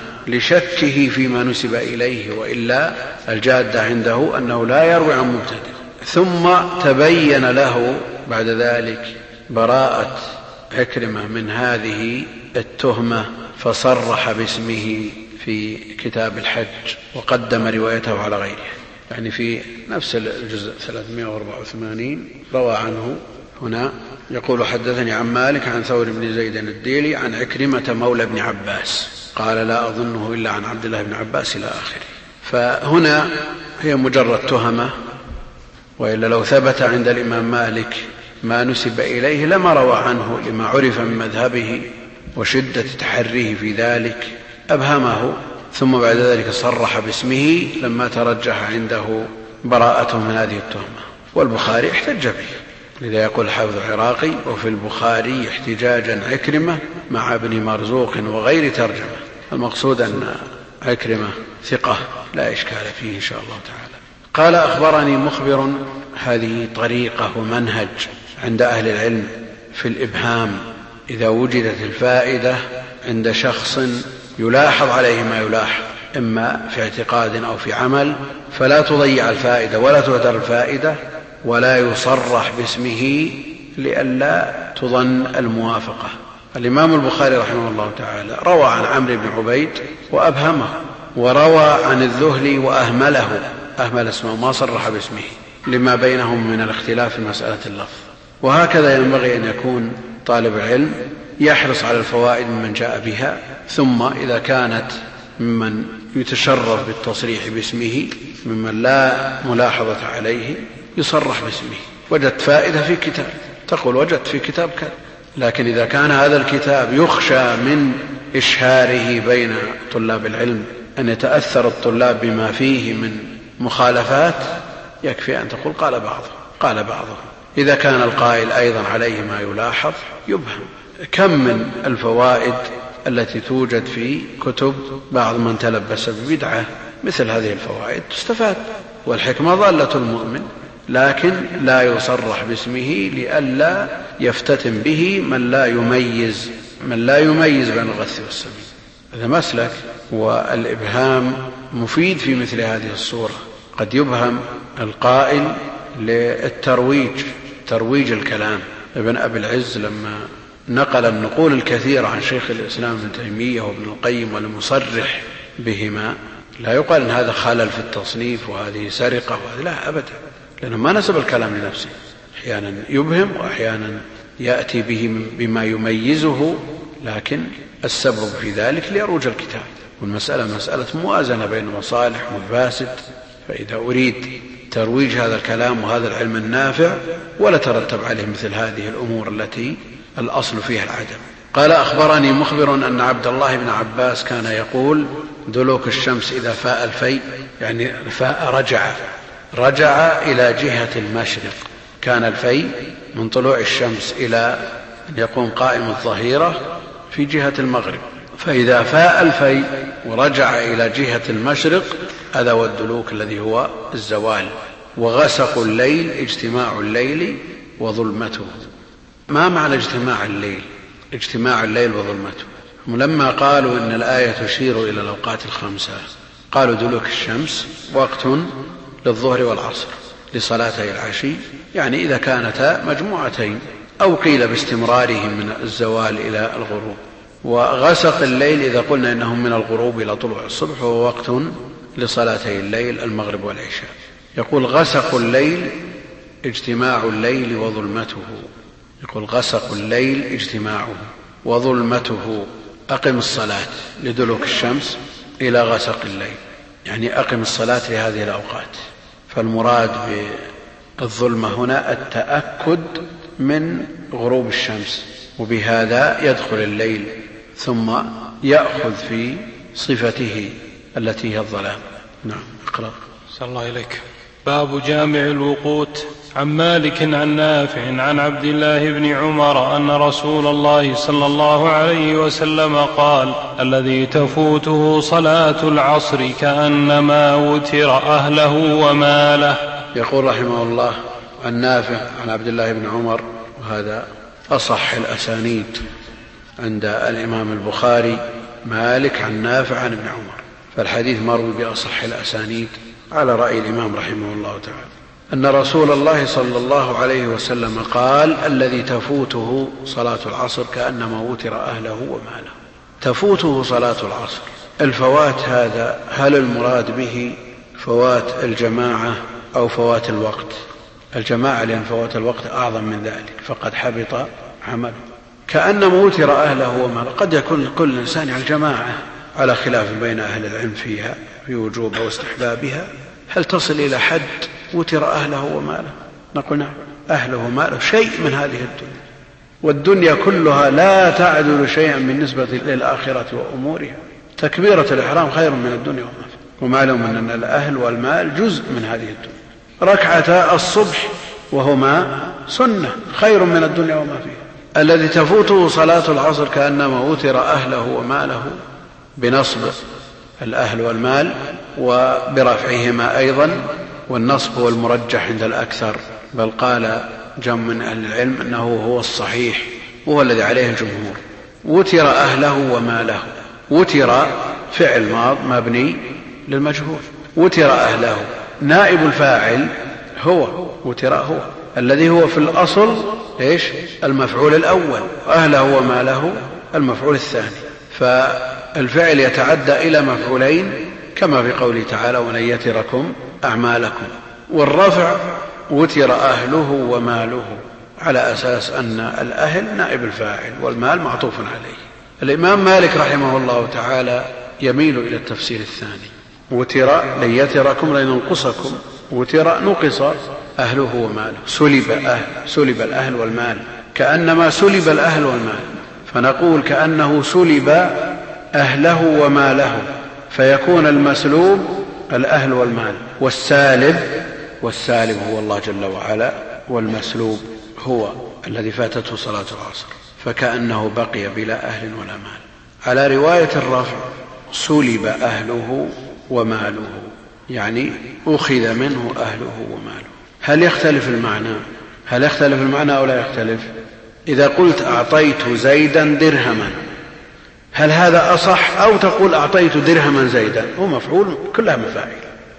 لشكه فيما نسب إليه، وإلا الجادة عنده أنه لا يروي عن مبتدع. ثم تبين له بعد ذلك براءة عكرمة من هذه التهمة، فصرح باسمه في كتاب الحج وقدم روايته على غيره. يعني في نفس الجزء ثلاثمائة وأربعة وثمانين روى عنه هنا يقول حدثني عن مالك عن ثور بن زيد الديلي عن عكرمة مولى ابن عباس قال لا أظنه إلا عن عبد الله بن عباس إلى آخره. فهنا هي مجرد تهمة، وإلا لو ثبت عند الإمام مالك ما نسب إليه لما روى عنه لما عرف من مذهبه وشدة تحريه في ذلك، أبهمه ثم بعد ذلك صرح باسمه لما ترجح عنده براءته من هذه التهمة. والبخاري احتج به، لذا يقول الحافظ العراقي وفي البخاري احتجاجا عكرمة مع ابن مرزوق وغير ترجمة. المقصود أن عكرمة ثقة لا إشكال فيه إن شاء الله تعالى. قال أخبرني مخبر، هذه طريقة ومنهج عند أهل العلم في الإبهام. إذا وجدت الفائدة عند شخص يلاحظ عليه ما يلاحظ إما في اعتقاد أو في عمل، فلا تضيع الفائدة ولا تهدر الفائدة، ولا يصرح باسمه لئلا تظن الموافقة. الإمام البخاري رحمه الله تعالى روى عن عمرو بن عبيد وأبهمه، وروى عن الذهلي وأهمله، أهمل اسمه ما صرح باسمه لما بينهم من الاختلاف في مسألة اللفظ. وهكذا ينبغي أن يكون طالب العلم يحرص على الفوائد ممن جاء بها، ثم إذا كانت ممن يتشرف بالتصريح باسمه ممن لا ملاحظة عليه يصرح باسمه. وجدت فائدة في كتاب تقول وجدت في كتاب كذا، لكن إذا كان هذا الكتاب يخشى من إشهاره بين طلاب العلم أن يتأثر الطلاب بما فيه من مخالفات، يكفي أن تقول قال بعضه قال بعضه. إذا كان القائل أيضا عليه ما يلاحظ يبهم. كم من الفوائد التي توجد في كتب بعض من تلبس ببدعة، مثل هذه الفوائد تستفاد، والحكمة ضالة المؤمن، لكن لا يصرح باسمه لئلا يفتتن به من لا يميز من لا يميز بين الغث والسمين. هذا مسلك، والإبهام مفيد في مثل هذه الصورة. قد يبهم القائل للترويج ترويج الكلام. ابن أبي العز لما نقل النقول الكثير عن شيخ الإسلام ابن تيمية وابن القيم ولمصرح بهما، لا يقال أن هذا خلل في التصنيف وهذه سرقة وهذه، لا أبدا، لأنه ما نسب الكلام لنفسه. أحيانا يبهم وأحيانا يأتي به بما يميزه، لكن السبب في ذلك ليروج الكتاب. والمسألة مسألة موازنة بين المصالح والمفاسد، فإذا أريد ترويج هذا الكلام وهذا العلم النافع ولا ترتب عليه مثل هذه الأمور التي الأصل فيها العدم. قال أخبرني مخبر أن عبد الله بن عباس كان يقول دلوك الشمس إذا فاء الفيء، يعني فاء رجع رجع إلى جهة المشرق. كان الفيء من طلوع الشمس إلى أن يقوم قائم الظهيرة في جهة المغرب، فإذا فاء الفيء ورجع إلى جهة المشرق هذا هو الدلوك الذي هو الزوال. وغسق الليل اجتماع الليل وظلمته. ما معنى اجتماع الليل؟ اجتماع الليل وظلمته. لما قالوا إن الآية تشير إلى الأوقات الخمسة، قالوا دلوك الشمس وقت للظهر والعصر لصلاتي العشي، يعني إذا كانتا مجموعتين، أو قيل باستمرارهم من الزوال إلى الغروب. وغسق الليل إذا قلنا إنهم من الغروب إلى طلوع الصبح، وهو وقت لصلاتي الليل المغرب والعشاء. يقول غسق الليل اجتماع الليل وظلمته. يقول غسق الليل اجتماعه وظلمته. أقم الصلاة لدلوك الشمس إلى غسق الليل، يعني أقم الصلاة لهذه الأوقات. فالمراد بالظلمة هنا التأكد من غروب الشمس، وبهذا يدخل الليل ثم يأخذ في صفته التي هي الظلام. نعم اقرأ. صلى الله إليك. باب جامع الوقوت. عن مالك عن نافع عن عبد الله بن عمر أن رسول الله صلى الله عليه وسلم قال: الذي تفوته صلاة العصر كأنما وتر أهله وماله. يقول رحمه الله عن نافع عن عبد الله بن عمر، وهذا أصح الأسانيد عند الإمام البخاري، مالك عن نافع عن ابن عمر، فالحديث مروي بأصح الأسانيد على رأي الإمام رحمه الله تعالى، أن رسول الله صلى الله عليه وسلم قال: الذي تفوته صلاة العصر كأنما وتر أهله وماله. تفوته صلاة العصر، الفوات هذا هل المراد به فوات الجماعة أو فوات الوقت؟ الجماعة، لأن فوات الوقت أعظم من ذلك فقد حبط عمله. كأنما وتر أهله وماله، قد يكون كل إنسان على الجماعة على خلاف بين أهل العلم فيها في وجوبها واستحبابها. هل تصل إلى حد وتر أهله وماله؟ نقول نعم، أهله وماله شيء من هذه الدنيا، والدنيا كلها لا تعدل شيئا بالنسبة للآخرة وأمورها. تكبيرة الإحرام خير من الدنيا وما فيها، ومعلوم أن الأهل والمال جزء من هذه الدنيا. ركعتا الصبح وهما سنة خير من الدنيا وما فيها. الذي تفوته صلاة العصر كأنما وتر أهله وماله، بنصب الأهل والمال وبرفعهما أيضا، والنصب هو المرجح عند الأكثر، بل قال جمع من أهل العلم أنه هو الصحيح وهو الذي عليه الجمهور. وتر أهله وماله، وتر فعل ماض مبني للمجهول، وتر أهله نائب الفاعل هو وتر، هو الذي هو في الأصل إيش؟ المفعول الأول، أهله وماله المفعول الثاني، فالفعل يتعدى إلى مفعولين كما في قوله تعالى: ولن يتركم أعمالكم. والرفع وتر أهله وماله، على أساس أن الأهل نائب الفاعل والمال معطوف عليه. الإمام مالك رحمه الله تعالى يميل إلى التفسير الثاني، وتر لن يتركم لن ينقصكم، وتر نقص أهله وماله، سلب, أهل سلب الأهل والمال، كأنما سلب الأهل والمال، فنقول كأنه سلب أهله وماله، فيكون المسلوب الأهل والمال، والسالب والسالب هو الله جل وعلا، والمسلوب هو الذي فاتته صلاة العصر، فكأنه بقي بلا أهل ولا مال. على رواية الرفع سلب أهله وماله، يعني أخذ منه أهله وماله. هل يختلف المعنى؟ هل يختلف المعنى أو لا يختلف؟ إذا قلت أعطيت زيدا درهما، هل هذا أصح أو تقول أعطيت درهما زيدا؟ هو مفعول، كلها مفاعل.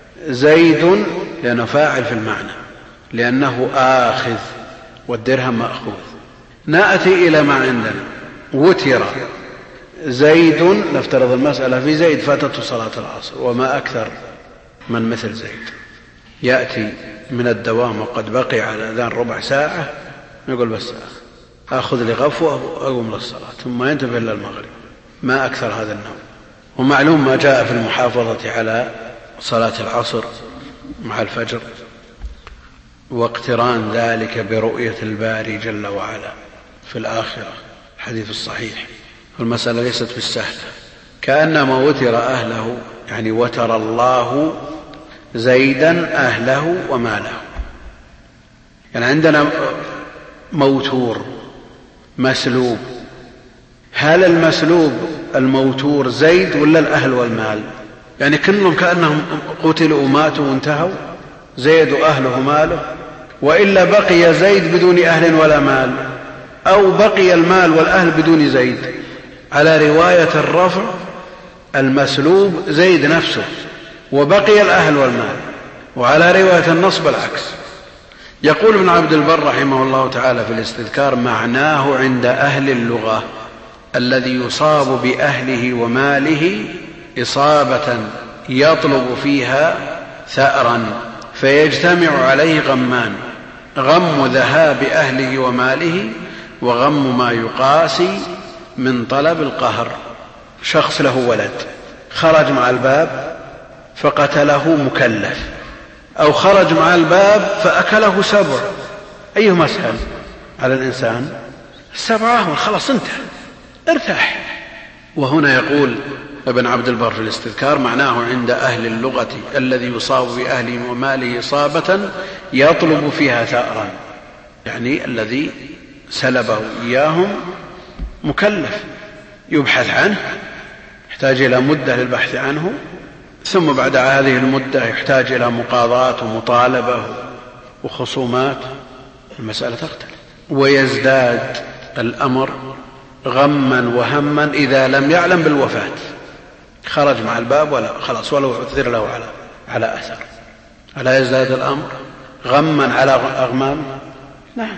زيد لأنه فاعل في المعنى، لأنه آخذ والدرهم مأخوذ. نأتي إلى ما عندنا، وتر زيد، نفترض المسألة في زيد فاتته صلاة العصر، وما أكثر من مثل زيد يأتي من الدوام وقد بقي على الأذان ربع ساعة، يقول بس أخذ لي غفوة وأقوم للصلاة ثم ينتبه إلى المغرب، ما أكثر هذا النوم. ومعلوم ما جاء في المحافظة على صلاة العصر مع الفجر، واقتران ذلك برؤية الباري جل وعلا في الآخرة، الحديث الصحيح. والمسألة ليست بالسهلة. كأنما وتر أهله، يعني وتر الله زيدا أهله وماله. يعني عندنا موتور مسلوب، هل المسلوب الموتور زيد ولا الأهل والمال؟ يعني كلهم كأنهم قتلوا وماتوا وانتهوا، زيد أهله ماله، وإلا بقي زيد بدون أهل ولا مال، أو بقي المال والأهل بدون زيد. على رواية الرفع المسلوب زيد نفسه وبقي الأهل والمال، وعلى رواية النصب العكس. يقول ابن عبد البر رحمه الله تعالى في الاستذكار: معناه عند أهل اللغة الذي يصاب بأهله وماله إصابة يطلب فيها ثأرا فيجتمع عليه غمان: غم ذهاب أهله وماله، وغم ما يقاسي من طلب القهر. شخص له ولد خرج مع الباب فقتله مكلف، أو خرج مع الباب فأكله سبع، أيهما أسهل على الإنسان؟ السبع أهون، خلاص انتهى، ارتاح. وهنا يقول ابن عبد البر في الاستذكار: معناه عند أهل اللغة الذي يصاب بأهله وماله إصابة يطلب فيها ثأرا، يعني الذي سلبه إياهم مكلف يبحث عنه، يحتاج إلى مدة للبحث عنه، ثم بعد هذه المدة يحتاج إلى مقاضاة ومطالبة وخصومات، المسألة تختلف. ويزداد الأمر غما وهما إذا لم يعلم بالوفاة، خرج مع الباب ولا خلاص ولو عثر له على على أثر، ألا يزداد الأمر غما على أغمام؟ نعم،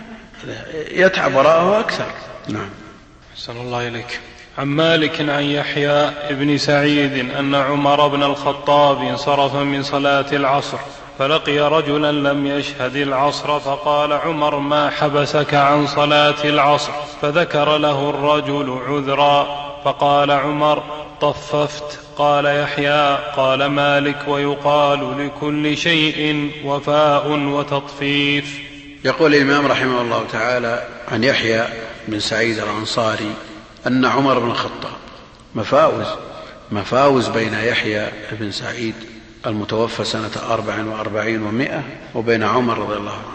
يتعب وراءه أكثر. نعم. أحسن الله إليك. عن مالك عن يحيى بن سعيد أن عمر بن الخطاب انصرف من صلاة العصر فلقي رجلا لم يشهد العصر، فقال عمر: ما حبسك عن صلاة العصر؟ فذكر له الرجل عذرا، فقال عمر: طففت. قال يحيى: قال مالك: ويقال لكل شيء وفاء وتطفيف. يقول الإمام رحمه الله تعالى عن يحيى بن سعيد الأنصاري أن عمر بن الخطاب، مفاوز مفاوز بين يحيى بن سعيد المتوفى سنة أربع وأربعين ومائة وبين عمر رضي الله عنه.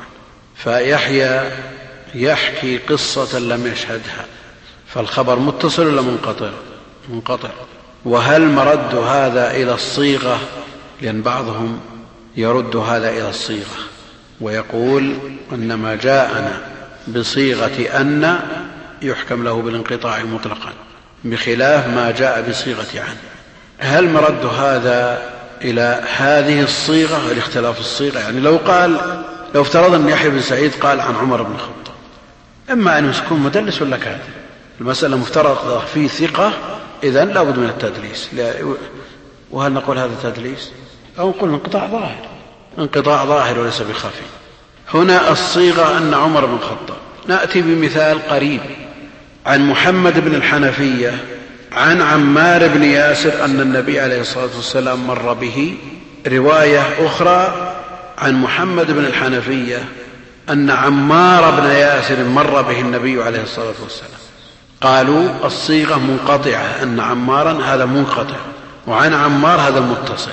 فيحيى يحكي قصة لم يشهدها، فالخبر متصل ولا منقطع؟ منقطع. وهل مرد هذا إلى الصيغة؟ لأن بعضهم يرد هذا إلى الصيغة ويقول إنما جاءنا بصيغة أن يحكم له بالانقطاع مطلقا، بخلاف ما جاء بصيغة عن. هل مرد هذا إلى هذه الصيغة والاختلاف الصيغة؟ يعني لو قال لو افترض أن يحيى بن سعيد قال عن عمر بن الخطاب، إما أن يكون مدلس ولا كاذب، المسألة مفترض في ثقة، إذن لا بد من التدليس. وهل نقول هذا تدليس أو نقول انقطاع ظاهر؟ انقطاع ظاهر وليس بخفي. هنا الصيغة أن عمر بن الخطاب. نأتي بمثال قريب عن محمد بن الحنفية عن عمار بن ياسر أن النبي عليه الصلاة والسلام مر به. رواية أخرى عن محمد بن الحنفية أن عمار بن ياسر مر به النبي عليه الصلاة والسلام. قالوا الصيغة منقطعة، أن عمارا هذا منقطع، وعن عمار هذا المتصل.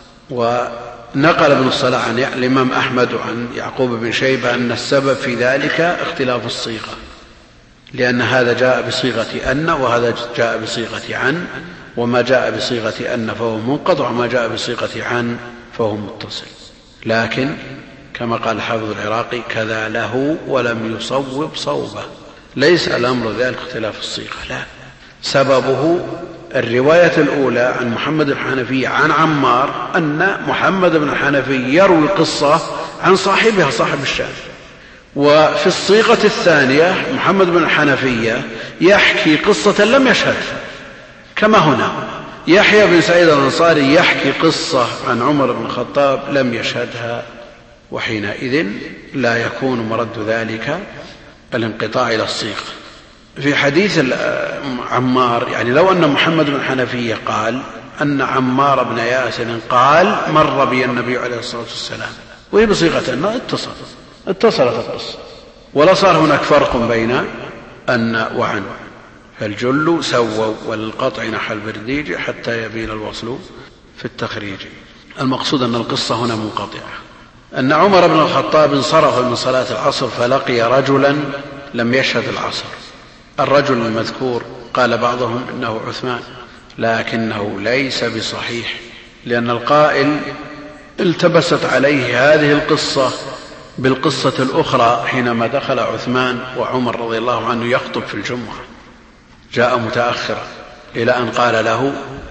ونقل ابن الصلاح عن الإمام أحمد وعن يعقوب بن شيبة أن السبب في ذلك اختلاف الصيغة، لأن هذا جاء بصيغة أن وهذا جاء بصيغة عن، وما جاء بصيغة أن فهو منقطع وما جاء بصيغة عن فهو متصل. لكن كما قال الحافظ العراقي: كذا له ولم يصوب صوبه. ليس الأمر ذلك اختلاف الصيغة، لا، سببه الرواية الأولى عن محمد الحنفي عن عمار أن محمد بن الحنفي يروي القصة عن صاحبها صاحب الشأن. وفي الصيغة الثانية محمد بن الحنفية يحكي قصة لم يشهدها، كما هنا يحيى بن سعيد الأنصاري يحكي قصة عن عمر بن الخطاب لم يشهدها، وحينئذ لا يكون مرد ذلك الانقطاع إلى الصيغة. في حديث عمار، يعني لو أن محمد بن الحنفية قال أن عمار بن ياسر قال مر بي النبي عليه الصلاة والسلام، وهي بصيغة أنه اتصل اتصلت القصة، ولا صار هناك فرق بين أن وعن، فالجل سووا وللقطع نحى البرديج حتى يبين الوصل في التخريج. المقصود أن القصة هنا منقطعة. أن عمر بن الخطاب انصرف من صلاة العصر فلقي رجلا لم يشهد العصر. الرجل المذكور قال بعضهم إنه عثمان، لكنه ليس بصحيح، لأن القائل التبست عليه هذه القصة بالقصة الأخرى حينما دخل عثمان وعمر رضي الله عنه يخطب في الجمعة، جاء متأخرا إلى أن قال له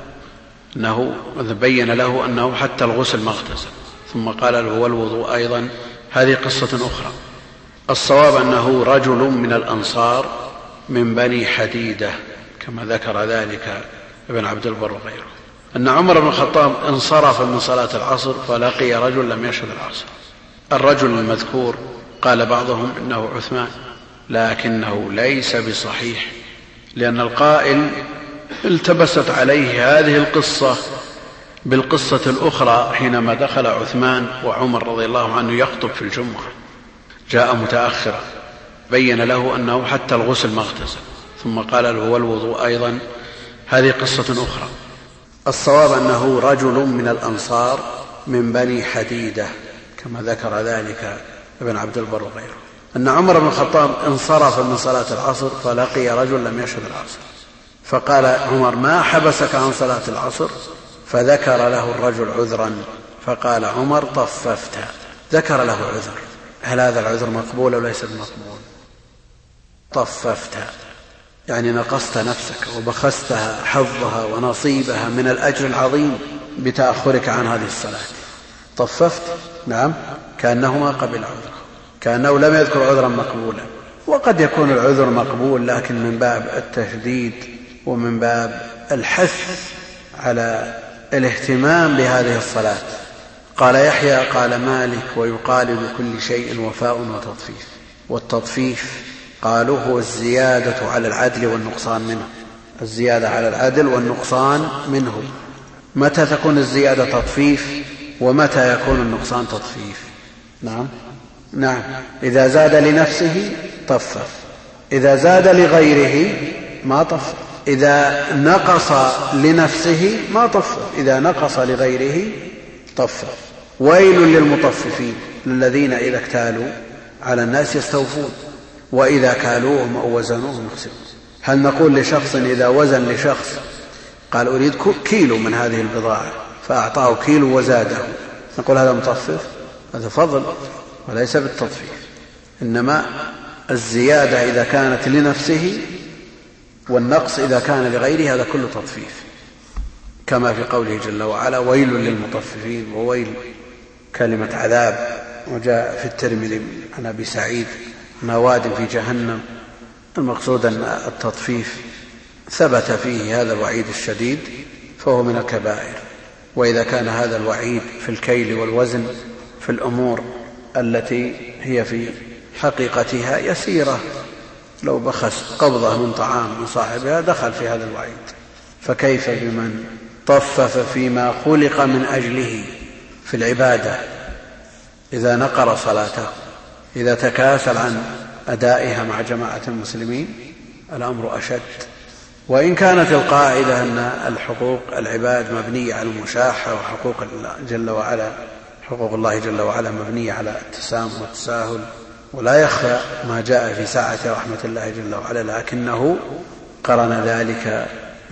أنه بين له أنه حتى الغسل ما اغتسل، ثم قال له والوضوء أيضا. هذه قصة أخرى. الصواب أنه رجل من الأنصار من بني حديدة كما ذكر ذلك ابن عبد البر وغيره. أن عمر بن الخطاب انصرف من صلاة العصر فلقي رجل لم يشهد العصر. الرجل المذكور قال بعضهم إنه عثمان، لكنه ليس بصحيح، لأن القائل التبست عليه هذه القصة بالقصة الأخرى حينما دخل عثمان وعمر رضي الله عنه يخطب في الجمعة، جاء متأخرا بين له أنه حتى الغسل ما اغتسل، ثم قال له والوضوء أيضا، هذه قصة أخرى. الصواب أنه رجل من الأنصار من بني حديدة كما ذكر ذلك ابن عبد البر وغيره، أن عمر بن الخطاب انصرف من صلاة العصر فلقي رجل لم يشهد العصر، فقال عمر ما حبسك عن صلاة العصر؟ فذكر له الرجل عذرا، فقال عمر طففت، ذكر له عذر. هل هذا العذر مقبول أو ليس مقبول؟ طففت يعني نقصت نفسك وبخستها حظها ونصيبها من الأجر العظيم بتأخرك عن هذه الصلاة. طففت، نعم، كأنه ما قبل عذره، كأنه لم يذكر عذرا مقبولا. وقد يكون العذر مقبول لكن من باب التشديد ومن باب الحث على الاهتمام بهذه الصلاة. قال يحيى قال مالك ويقال لكل شيء وفاء وتطفيف. والتطفيف قالوا هو الزيادة على العدل والنقصان منه، الزيادة على العدل والنقصان منه. متى تكون الزيادة تطفيف ومتى يكون النقصان تطفيف؟ نعم نعم إذا زاد لنفسه طفف، إذا زاد لغيره ما طفف، إذا نقص لنفسه ما طفف، إذا نقص لغيره طفف. ويل للمطففين الذين إذا اكتالوا على الناس يستوفون وإذا كالوهم أو وزنوهم يخسرون. هل نقول لشخص إذا وزن لشخص قال أريد كيلو من هذه البضاعة فأعطاه كيلو وزاده نقول هذا مطفف؟ هذا فضل وليس بالتطفيف. إنما الزيادة إذا كانت لنفسه والنقص إذا كان لغيره هذا كله تطفيف، كما في قوله جل وعلا ويل للمطففين، وويل كلمة عذاب. وجاء في الترمذي عن أبي سعيد مواد في جهنم. المقصود أن التطفيف ثبت فيه هذا الوعيد الشديد فهو من الكبائر. وإذا كان هذا الوعيد في الكيل والوزن في الأمور التي هي في حقيقتها يسيرة، لو بخس قبضة من طعام من صاحبها دخل في هذا الوعيد، فكيف بمن طفف فيما خلق من أجله في العبادة؟ إذا نقر صلاته، إذا تكاسل عن أدائها مع جماعة المسلمين الأمر أشد. وإن كانت القاعدة أن الحقوق العباد مبنية على المشاحة، وحقوق الله جل وعلا حقوق الله جل وعلا مبنية على التسامح والتساهل، ولا يخفى ما جاء في ساعة رحمة الله جل وعلا، لكنه قرن ذلك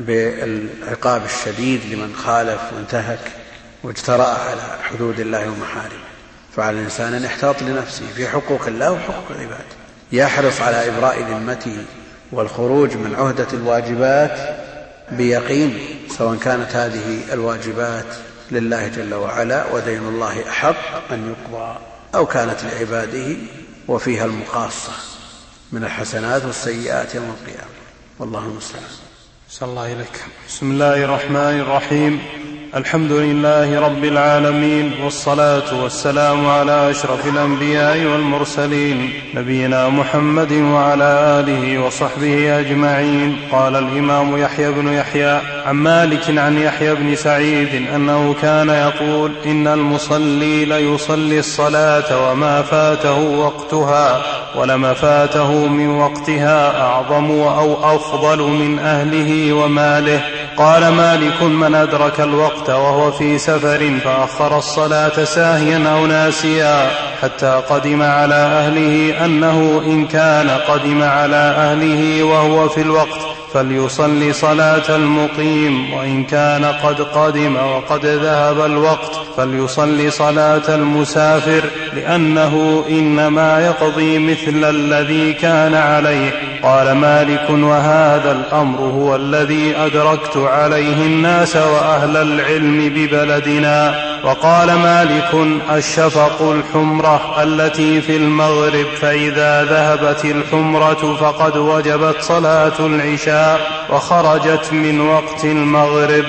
بالعقاب الشديد لمن خالف وانتهك واجترأ على حدود الله ومحارمه. فعلى الإنسان أن يحتاط لنفسه في حقوق الله وحقوق العباد، يحرص على إبراء ذمته والخروج من عهدة الواجبات بيقين، سواء كانت هذه الواجبات لله جل وعلا ودين الله أحق أن يقضى، أو كانت لعباده وفيها المقاصة من الحسنات والسيئات يوم القيامة. والله المستعان. صلى الله إليك. بسم الله الرحمن الرحيم. الحمد لله رب العالمين، والصلاة والسلام على أشرف الأنبياء والمرسلين نبينا محمد وعلى آله وصحبه أجمعين. قال الإمام يحيى بن يحيى عن مالك عن يحيى بن سعيد أنه كان يقول إن المصلي ليصلي الصلاة وما فاته وقتها، ولما فاته من وقتها أعظم أو أفضل من أهله وماله. قال مالك من أدرك الوقت وهو في سفر فأخر الصلاة ساهيا أو ناسيا حتى قدم على أهله أنه إن كان قدم على أهله وهو في الوقت فليصلي صلاة المقيم، وإن كان قد قدم وقد ذهب الوقت فليصلي صلاة المسافر، لأنه إنما يقضي مثل الذي كان عليه. قال مالك وهذا الأمر هو الذي أدركت عليه الناس وأهل العلم ببلدنا. وقال مالك الشفق الحمرة التي في المغرب، فإذا ذهبت الحمرة فقد وجبت صلاة العشاء وخرجت من وقت المغرب.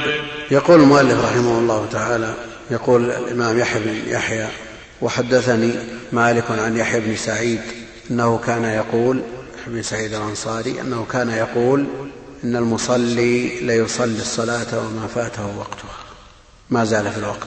يقول المؤلف رحمه الله تعالى، يقول الإمام يحيى بن يحيى: وحدثني مالك عن يحيى بن سعيد أنه كان يقول، بن سعيد الأنصاري، أنه كان يقول: إن المصلي ليصلي الصلاة وما فاته وقتها، ما زال في الوقت،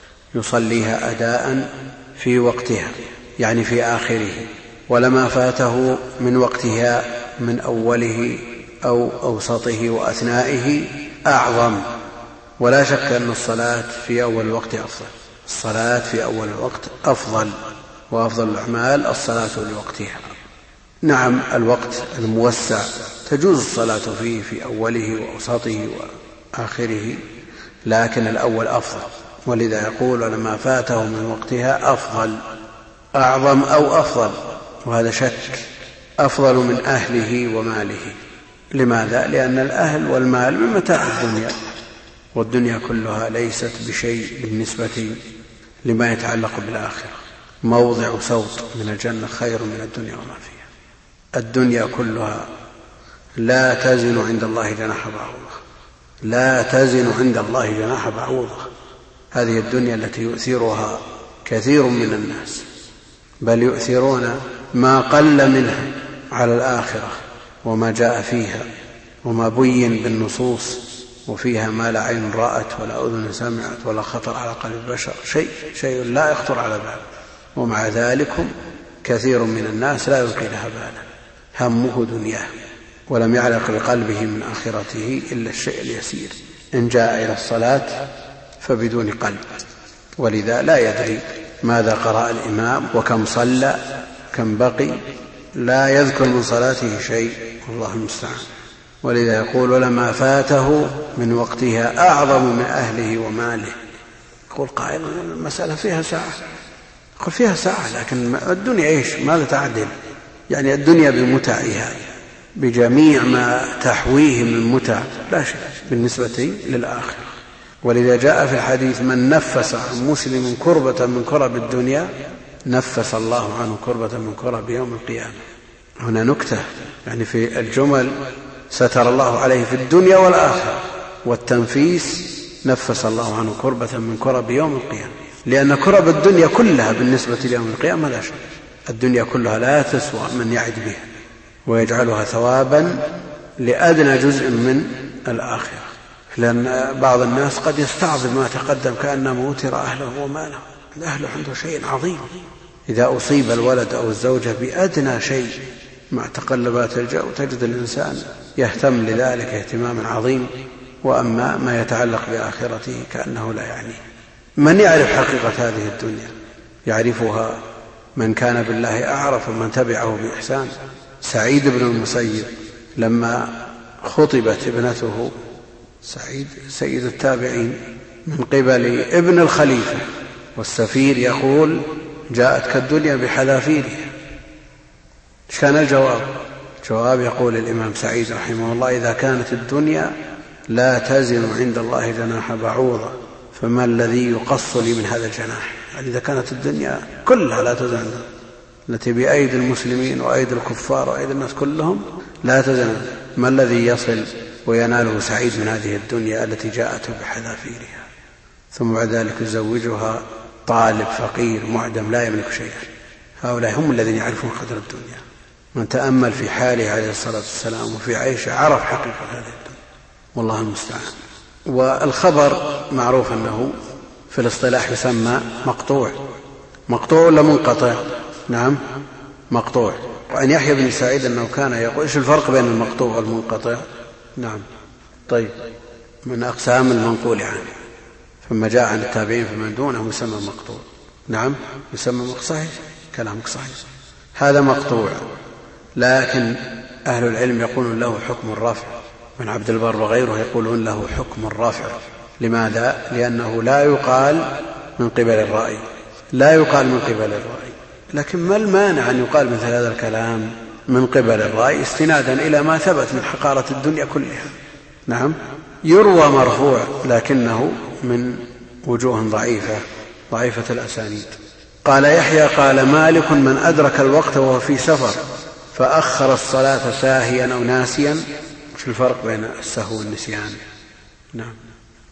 يصليها أداء في وقتها يعني في آخره، ولما فاته من وقتها من أوله أو أوسطه وأثنائه أعظم. ولا شك أن الصلاة في أول الوقت أفضل، الصلاة في أول الوقت أفضل، وأفضل الأعمال الصلاة لوقتها. نعم الوقت الموسع تجوز الصلاة فيه في أوله وأوسطه وآخره، لكن الأول أفضل، ولذا يقول: لما فاته من وقتها أفضل، أعظم أو أفضل، وهذا شك، أفضل من أهله وماله. لماذا؟ لأن الأهل والمال من متاع الدنيا، والدنيا كلها ليست بشيء بالنسبة لما يتعلق بالآخرة. موضع صوت من الجنة خير من الدنيا وما فيها. الدنيا كلها لا تزن عند الله جناح بعوضة، لا تزن عند الله جناح بعوضة. هذه الدنيا التي يؤثرها كثير من الناس، بل يؤثرون ما قل منها على الآخرة وما جاء فيها وما بين بالنصوص، وفيها ما لا عين رأت ولا أذن سمعت ولا خطر على قلب البشر، شيء شيء لا يخطر على بال. ومع ذلك كثير من الناس لا يلقي لها بالا، همه دنياه، ولم يعلق بقلبه من آخرته إلا الشيء اليسير. إن جاء إلى الصلاة فبدون قلب، ولذا لا يدري ماذا قرأ الإمام وكم صلى كم بقي، لا يذكر من صلاته شيء، والله المستعان. ولذا يقول: لما فاته من وقتها أعظم من أهله وماله. يقول قائل: المسألة فيها ساعة. يقول فيها ساعة، لكن الدنيا إيش؟ ماذا تعدل؟ يعني الدنيا بمتعها بجميع ما تحويه من متع لا شيء بالنسبة للآخرة. ولذا جاء في الحديث: من نفس عن مسلم كربة من كرب الدنيا نفس الله عنه كربة من كرب يوم القيامة. هنا نكتة، يعني في الجمل ستر الله عليه في الدنيا والآخرة، والتنفيس نفس الله عنه كربة من كرب يوم القيامة، لأن كرب الدنيا كلها بالنسبة ليوم القيامة لا شيء. الدنيا كلها لا تسوى من يعد بها ويجعلها ثوابا لأدنى جزء من الآخرة. لأن بعض الناس قد يستعظم ما تقدم كأنما أوتر أهله وماله. الأهل عنده شيء عظيم، إذا أصيب الولد أو الزوجة بأدنى شيء مع تقلبات الجو تجد الإنسان يهتم لذلك اهتماما عظيم، وأما ما يتعلق بآخرته كأنه لا يعنيه. من يعرف حقيقة هذه الدنيا؟ يعرفها من كان بالله أعرف ومن تبعه بإحسان. سعيد بن المسيب لما خطبت ابنته، سعيد سيد التابعين، من قبل ابن الخليفة والسفير، يقول: جاءتك الدنيا بحذافيرها. ايش كان الجواب؟ جواب يقول الإمام سعيد رحمه الله: إذا كانت الدنيا لا تزن عند الله جناح بعوضة فما الذي يقص لي من هذا الجناح؟ يعني إذا كانت الدنيا كلها لا تزن، التي بأيدي المسلمين وأيدي الكفار وأيدي الناس كلهم لا تزن، ما الذي يصل ويناله سعيد من هذه الدنيا التي جاءته بحذافيرها؟ ثم بعد ذلك يزوجها طالب فقير معدم لا يملك شيئا. هؤلاء هم الذين يعرفون قدر الدنيا. من تأمل في حاله عليه الصلاة والسلام وفي عيشه عرف حقيقة هذه الدنيا، والله المستعان. والخبر معروف أنه في الاصطلاح يسمى مقطوع. مقطوع ولا منقطع؟ نعم مقطوع. وعن يحيى بن سعيد أنه كان يقول: إيش الفرق بين المقطوع والمنقطع؟ نعم طيب، من أقسام المنقول عنه، ثم جاء عن التابعين فمن دونه يسمى مقطوع. نعم يسمى مقطوع، صحيح كلامك صحيح، هذا مقطوع. لكن أهل العلم يقولون له حكم الرفع، من عبد البر وغيره يقولون له حكم الرفع. لماذا؟ لأنه لا يقال من قبل الرأي، لا يقال من قبل الرأي. لكن ما المانع أن يقال مثل هذا الكلام من قبل الرأي استنادا إلى ما ثبت من حقارة الدنيا كلها؟ نعم يروى مرفوع، لكنه من وجوه ضعيفة ضعيفة الأسانيد. قال يحيى: قال مالك: من أدرك الوقت وهو في سفر فأخر الصلاة ساهيا أو ناسيا. شو الفرق بين السهو والنسيان؟ نعم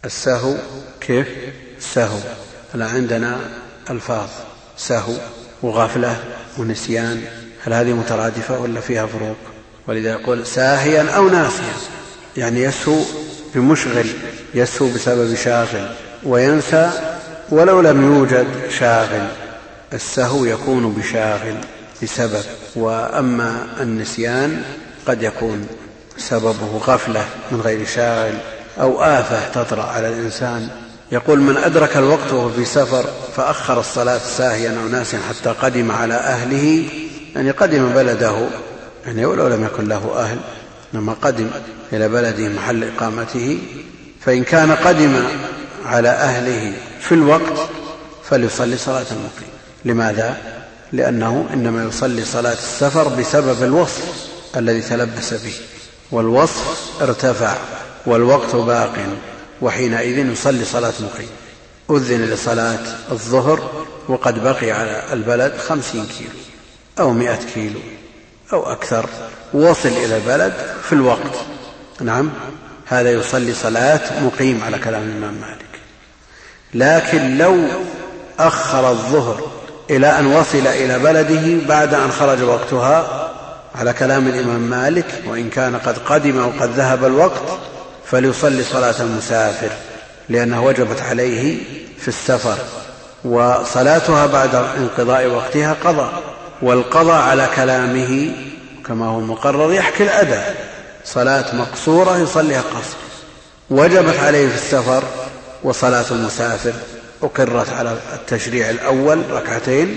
السهو كيف؟ سهو. هل عندنا ألفاظ سهو وغفلة ونسيان، هل هذه مترادفة ولا فيها فروق؟ ولذا يقول ساهيا أو ناسيا، يعني يسهو بمشغل، يسهو بسبب شاغل، وينسى ولو لم يوجد شاغل. السهو يكون بشاغل بسبب، وأما النسيان قد يكون سببه غفلة من غير شاغل أو آفة تطرأ على الإنسان. يقول من أدرك الوقت وهو في سفر فأخر الصلاة ساهيا أو ناسيا حتى قدم على أهله، يعني قدم بلده، يعني ولو لم يكن له أهل لما قدم إلى بلده محل إقامته، فإن كان قدم على أهله في الوقت فليصلي صلاة المقيم. لماذا؟ لأنه إنما يصلي صلاة السفر بسبب الوصف الذي تلبس به، والوصف ارتفع والوقت باق، وحينئذ يصلي صلاة مقيم. أذن لصلاة الظهر وقد بقي على البلد خمسين كيلو أو مئة كيلو أو أكثر، وصل إلى البلد في الوقت، نعم، هذا يصلي صلاة مقيم على كلام الإمام مالك. لكن لو أخر الظهر إلى أن وصل إلى بلده بعد أن خرج وقتها على كلام الإمام مالك، وإن كان قد قدم وقد ذهب الوقت، فليصلي صلاة المسافر لأنه وجبت عليه في السفر، وصلاتها بعد انقضاء وقتها قضاء، والقضاء على كلامه كما هو المقرر يحكي الأداء، صلاة مقصورة يصليها قصر، وجبت عليه في السفر. وصلاة المسافر أقرت على التشريع الأول ركعتين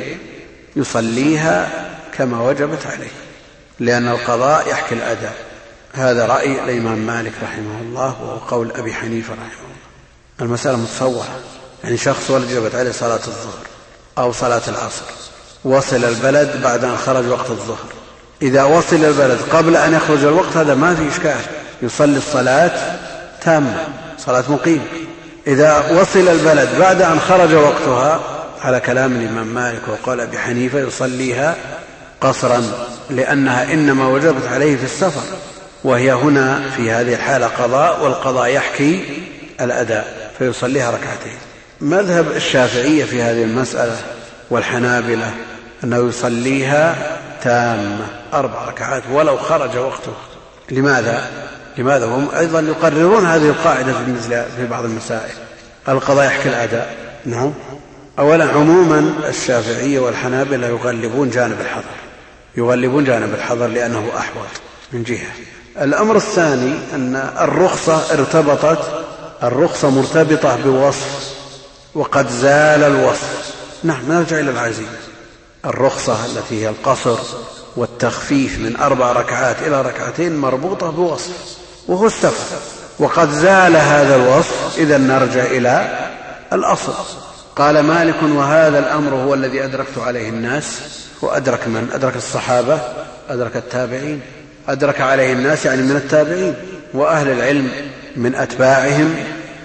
يصليها كما وجبت عليه، لأن القضاء يحكي الأداء. هذا رأي الإمام مالك رحمه الله، وهو قول أبي حنيفة رحمه الله. المسألة متصورة، يعني شخص وجبت عليه صلاة الظهر أو صلاة العصر، وصل البلد بعد أن خرج وقت الظهر، إذا وصل البلد قبل أن يخرج الوقت هذا ما في إشكال، يصلي الصلاة تامة صلاة مقيم. إذا وصل البلد بعد أن خرج وقتها على كلام الإمام مالك وقال أبي حنيفة يصليها قصرا، لأنها إنما وجبت عليه في السفر، وهي هنا في هذه الحالة قضاء، والقضاء يحكي الأداء فيصليها ركعتين. مذهب الشافعية في هذه المسألة والحنابلة أنه يصليها تامة أربع ركعات ولو خرج وقته. لماذا؟ لماذا هم أيضا يقررون هذه القاعدة في بعض المسائل، القضاء يحكي الأداء. نعم، أولا عموما الشافعية والحنابلة يغلبون جانب الحظر، يغلبون جانب الحظر لأنه أحوط من جهة. الأمر الثاني أن الرخصة ارتبطت، الرخصة مرتبطة بوصف وقد زال الوصف. نعم، نرجع إلى العزيز، الرخصة التي هي القصر والتخفيف من أربع ركعات إلى ركعتين مربوطة بوصف وهو السفر، وقد زال هذا الوصف، إذا نرجع إلى الأصل. قال مالك وهذا الأمر هو الذي أدركت عليه الناس. وأدرك من؟ أدرك الصحابة، أدرك التابعين، أدرك عليه الناس يعني من التابعين، وأهل العلم من أتباعهم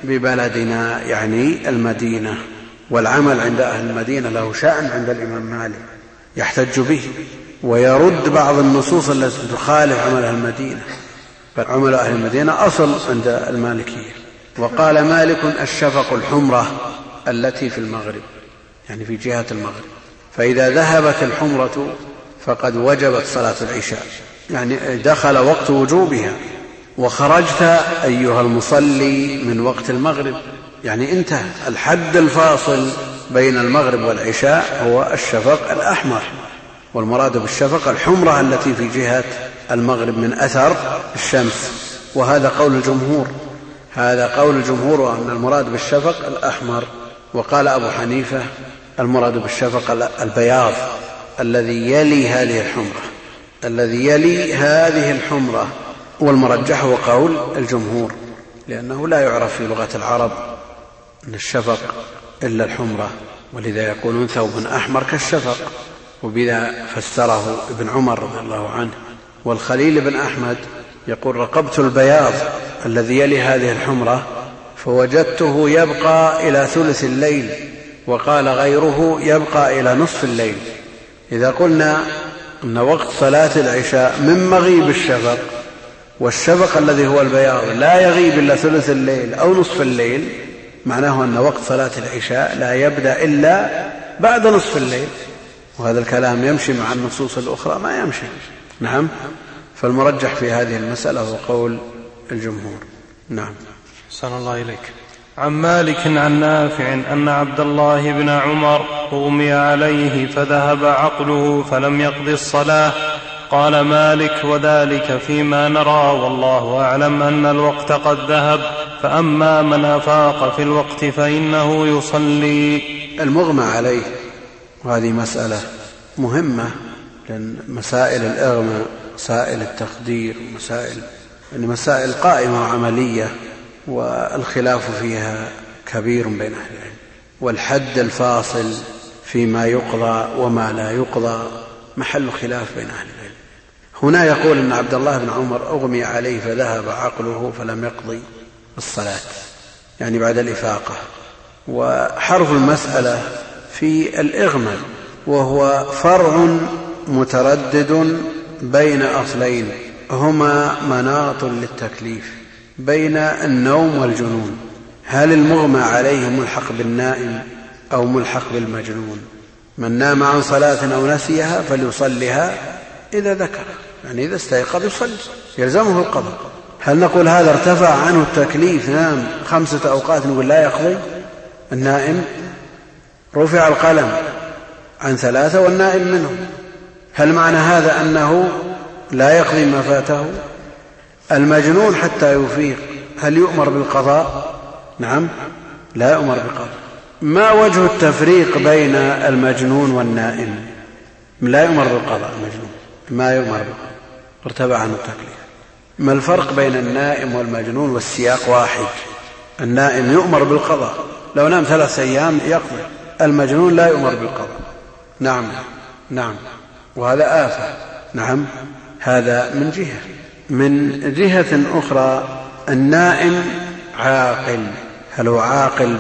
ببلدنا يعني المدينة. والعمل عند أهل المدينة له شأن عند الإمام مالك يحتج به، ويرد بعض النصوص التي تخالف عمل أهل المدينة، فعمل أهل المدينة أصل عند المالكية. وقال مالك الشفق الحمرة التي في المغرب، يعني في جهة المغرب، فإذا ذهبت الحمرة فقد وجبت صلاة العشاء، يعني دخل وقت وجوبها، وخرجت أيها المصلي من وقت المغرب، يعني انتهى الحد الفاصل بين المغرب والعشاء هو الشفق الأحمر. والمراد بالشفق الحمرة التي في جهة المغرب من أثر الشمس، وهذا قول الجمهور، هذا قول الجمهور أن المراد بالشفق الأحمر. وقال أبو حنيفة المراد بالشفق البياض الذي يلي هذه الحمرة، الذي يلي هذه الحمرة. والمرجح هو قول الجمهور، لأنه لا يعرف في لغة العرب أن الشفق إلا الحمرة، ولذا يقولون ثوب أحمر كالشفق، وبذا فسره ابن عمر رضي الله عنه. والخليل بن أحمد يقول رقبت البياض الذي يلي هذه الحمرة فوجدته يبقى إلى ثلث الليل، وقال غيره يبقى إلى نصف الليل. إذا قلنا أن وقت صلاة العشاء من مغيب الشفق والشفق الذي هو البياض لا يغيب إلا ثلث الليل أو نصف الليل، معناه أن وقت صلاة العشاء لا يبدأ إلا بعد نصف الليل، وهذا الكلام يمشي مع النصوص الأخرى ما يمشي. نعم. فالمرجح في هذه المسألة هو قول الجمهور. نعم. أحسن الله إليك. عن مالك عن نافع أن عبد الله بن عمر أغمي عليه فذهب عقله فلم يقض الصلاة. قال مالك: وذلك فيما نرى، والله أعلم أن الوقت قد ذهب، فأما من أفاق في الوقت فإنه يصلي. المغمى عليه، وهذه مسألة مهمة، لأن مسائل الإغماء مسائل التقدير مسائل يعني مسائل قائمة وعملية، والخلاف فيها كبير بين أهل العلم، والحد الفاصل فيما يقضى وما لا يقضى محل خلاف بين أهل العلم. هنا يقول أن عبد الله بن عمر أغمي عليه فذهب عقله فلم يقضي الصلاة، يعني بعد الإفاقة. وحرف المسألة في الإغماء، وهو فرع متردد بين أصلين هما مناط للتكليف، بين النوم والجنون. هل المغمى عليه ملحق بالنائم أو ملحق بالمجنون؟ من نام عن صلاة أو نسيها فليصلها إذا ذكر، يعني إذا استيقظ يصلي، يلزمه القضاء. هل نقول هذا ارتفع عنه التكليف، نام خمسة أوقات نقول لا يقضي؟ النائم رفع القلم عن ثلاثة والنائم منهم، هل معنى هذا أنه لا يقضي ما فاته؟ المجنون حتى يفيق هل يؤمر بالقضاء؟ نعم، لا يؤمر بالقضاء. ما وجه التفريق بين المجنون والنائم؟ لا يؤمر بالقضاء المجنون، ما يؤمر بالقضاء، ارتفع عنه التكليف. ما الفرق بين النائم والمجنون؟ والسياق واحد، النائم يؤمر بالقضاء، لو نام ثلاث أيام يقضي، المجنون لا يؤمر بالقضاء. نعم نعم، وهذا آفة. نعم، هذا من جهة. من جهة أخرى النائم عاقل، هل هو عاقل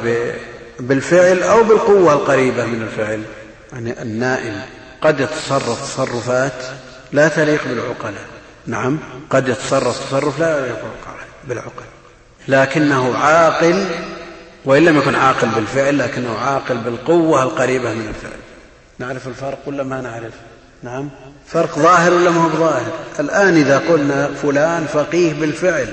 بالفعل أو بالقوة القريبة من الفعل؟ يعني النائم قد يتصرف تصرفات لا تليق بالعقلاء. نعم، قد يتصرف تصرف لا يليق بالعقل، لكنه عاقل، وإن لم يكن عاقل بالفعل لكنه عاقل بالقوة القريبة من الفعل. نعرف الفرق ولا ما نعرف؟ نعم، فرق ظاهر ولا ما هو ظاهر؟ الآن إذا قلنا فلان فقيه بالفعل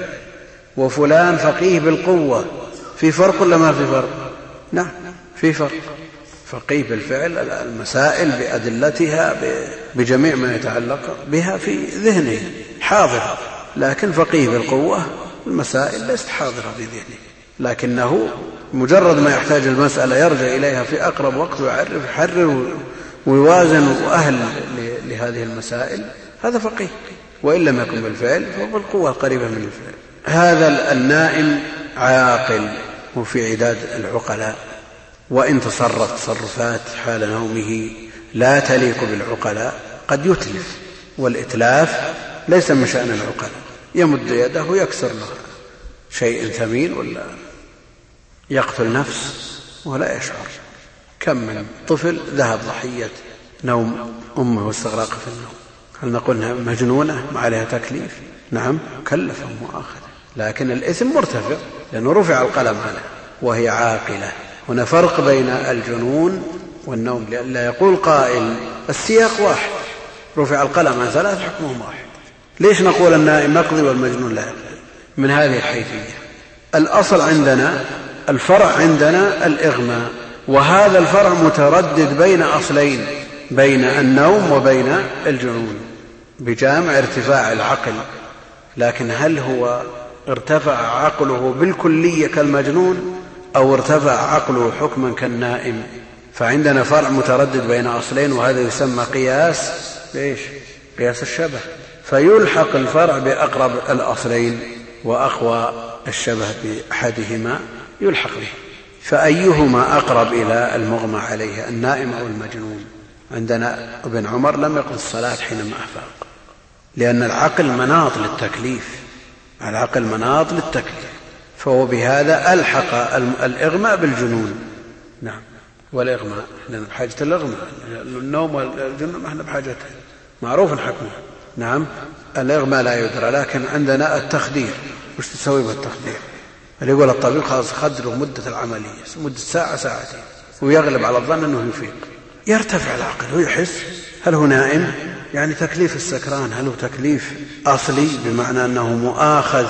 وفلان فقيه بالقوة، في فرق ولا ما في فرق؟ نعم في فرق. فقيه بالفعل المسائل بأدلتها بجميع ما يتعلق بها في ذهنه حاضرة، لكن فقيه بالقوة المسائل ليست حاضرة في ذهنه، لكنه مجرد ما يحتاج المسألة يرجع إليها في أقرب وقت ويعرف يحرر ويوازن أهل لهذه المسائل، هذا فقيه. وإن لم يكن بالفعل فهو بالقوة القريبة من الفعل. هذا النائم عاقل وفي عداد العقلاء، وإن تصرف تصرفات حال نومه لا تليق بالعقلاء قد يتلف، والإتلاف ليس من شأن العقلاء، يمد يده يكسر له شيء ثمين ولا يقتل نفس ولا يشعر. كم من طفل ذهب ضحية نوم أمه واستغراق في النوم، هل نقولها مجنونة ما عليها تكليف؟ نعم، كلف مؤاخذة، لكن الإثم مرتفع لأنه رفع القلم عنها وهي عاقلة. هنا فرق بين الجنون والنوم، لا يقول قائل السياق واحد، رفع القلم عن ثلاث حكمهم واحد، ليش نقول النائم يقضي والمجنون لا يقضي؟ من هذه الحيثية. الأصل عندنا الفرع عندنا الإغماء، وهذا الفرع متردد بين أصلين، بين النوم وبين الجنون بجامع ارتفاع العقل، لكن هل هو ارتفع عقله بالكلية كالمجنون أو ارتفع عقله حكما كالنائم؟ فعندنا فرع متردد بين أصلين، وهذا يسمى قياس إيش؟ قياس الشبه، فيلحق الفرع بأقرب الأصلين وأقوى الشبه بأحدهما يلحق به. فأيهما أقرب إلى المغمى عليه، النائم أو المجنون؟ عندنا ابن عمر لم يقض الصلاة حينما أفاق، لأن العقل مناط للتكليف، العقل مناط للتكليف، فهو بهذا ألحق الإغماء بالجنون. نعم، والإغماء احنا بحاجة الإغماء، النوم والجنون ما احنا بحاجته، معروف حكمه. نعم، الإغماء لا يدرى، لكن عندنا التخدير. وش تسوي بالتخدير؟ اللي يقول الطبيب خلاص خدره مدة العملية مدة ساعة ساعتين ويغلب على الظن أنه يفيق، يرتفع العقل ويحس. هل هو نائم؟ يعني تكليف السكران هل هو تكليف أصلي بمعنى أنه مؤاخذ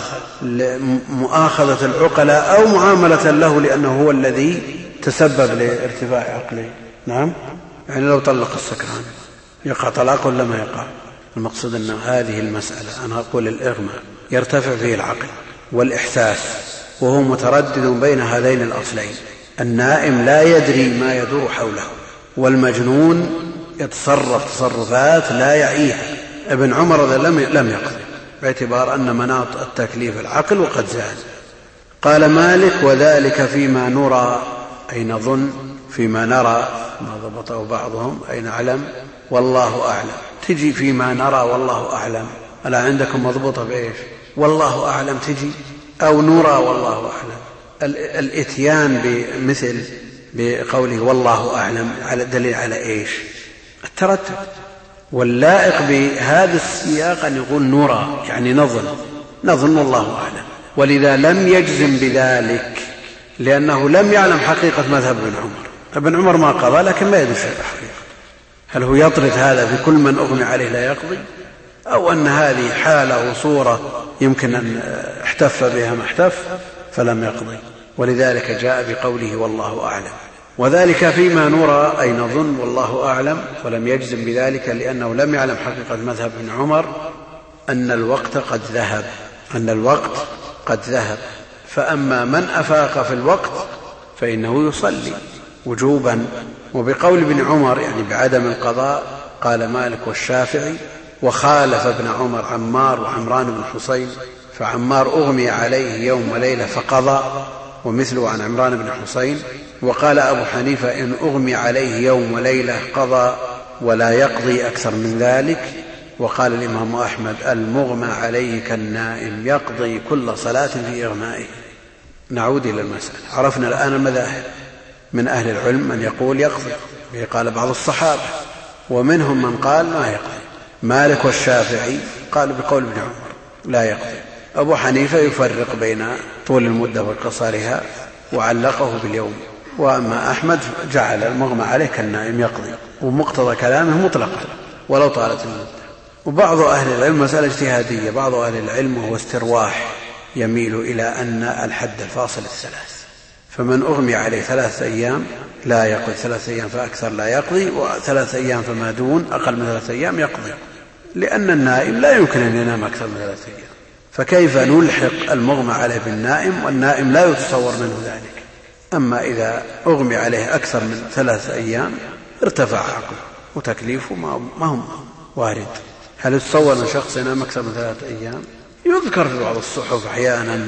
مؤاخذة العقلاء أو معاملة له لأنه هو الذي تسبب لارتفاع عقله؟ نعم، يعني لو طلق السكران يقع طلاق ولا ما يقع؟ المقصود أن هذه المسألة أنا أقول الإغماء يرتفع فيه العقل والإحساس وهو متردد بين هذين الأصلين. النائم لا يدري ما يدور حوله، والمجنون يتصرف تصرفات لا يعيها. ابن عمر لم يقضي باعتبار أن مناط التكليف العقل وقد زال. قال مالك وذلك فيما نرى أي نظن، فيما نرى ما ضبطه بعضهم أي نعلم والله أعلم. تجي فيما نرى والله أعلم، ألا عندكم مضبوطة بإيش؟ والله أعلم تجي أو نرى والله أعلم. الاتيان بمثل بقوله والله أعلم على دليل على إيش؟ الترتب. واللائق بهذا السياق أن يقول نرى يعني نظن نظن والله أعلم، ولذا لم يجزم بذلك لأنه لم يعلم حقيقة مذهب ابن عمر. ابن عمر ما قضى لكن ما يدري شيء حقيقة. هل هو يطرد هذا في كل من أغمي عليه لا يقضي، أو أن هذه حالة وصورة يمكن أن احتف بها ما احتف فلم يقضي، ولذلك جاء بقوله والله أعلم. وذلك فيما نرى أي نظن والله أعلم، ولم يجزم بذلك لأنه لم يعلم حقيقة مذهب ابن عمر أن الوقت قد ذهب أن الوقت قد ذهب فأما من أفاق في الوقت فإنه يصلي وجوبا. وبقول ابن عمر يعني بعدم القضاء قال مالك والشافعي، وخالف ابن عمر عمار وعمران بن حسين، فعمار أغمي عليه يوم وليلة فقضى ومثله عن عمران بن حسين. وقال أبو حنيفة إن أغمي عليه يوم وليلة قضى ولا يقضي أكثر من ذلك. وقال الإمام أحمد المغمى عليه كالنائم يقضي كل صلاة في إغمائه. نعود إلى المسألة. عرفنا الآن المذاهب، من أهل العلم من يقول يقضي، قال بعض الصحابة، ومنهم من قال ما يقضي. مالك والشافعي قالوا بقول ابن عمر لا يقضي. أبو حنيفة يفرق بين طول المدة وقصرها وعلقه باليوم. وأما أحمد جعل المغمى عليه كالنائم يقضي، ومقتضى كلامه مطلقا ولو طالت المدة. وبعض أهل العلم مسألة اجتهادية، بعض أهل العلم وهو استرواح يميل إلى أن الحد الفاصل الثلاث، فمن أغمي عليه ثلاثة أيام لا يقضي، ثلاثة أيام فأكثر لا يقضي، وثلاثة أيام فما دون أقل من ثلاثة أيام يقضي، لأن النائم لا يمكن أن ينام أكثر من ثلاثة أيام. فكيف نلحق المغمى عليه بالنائم والنائم لا يتصور منه ذلك؟ أما إذا أغمي عليه أكثر من ثلاثة أيام ارتفع عقله وتكليفه ما هم وارد. هل يتصور أن شخص ينام أكثر من ثلاثة أيام؟ يذكر في بعض الصحف أحيانا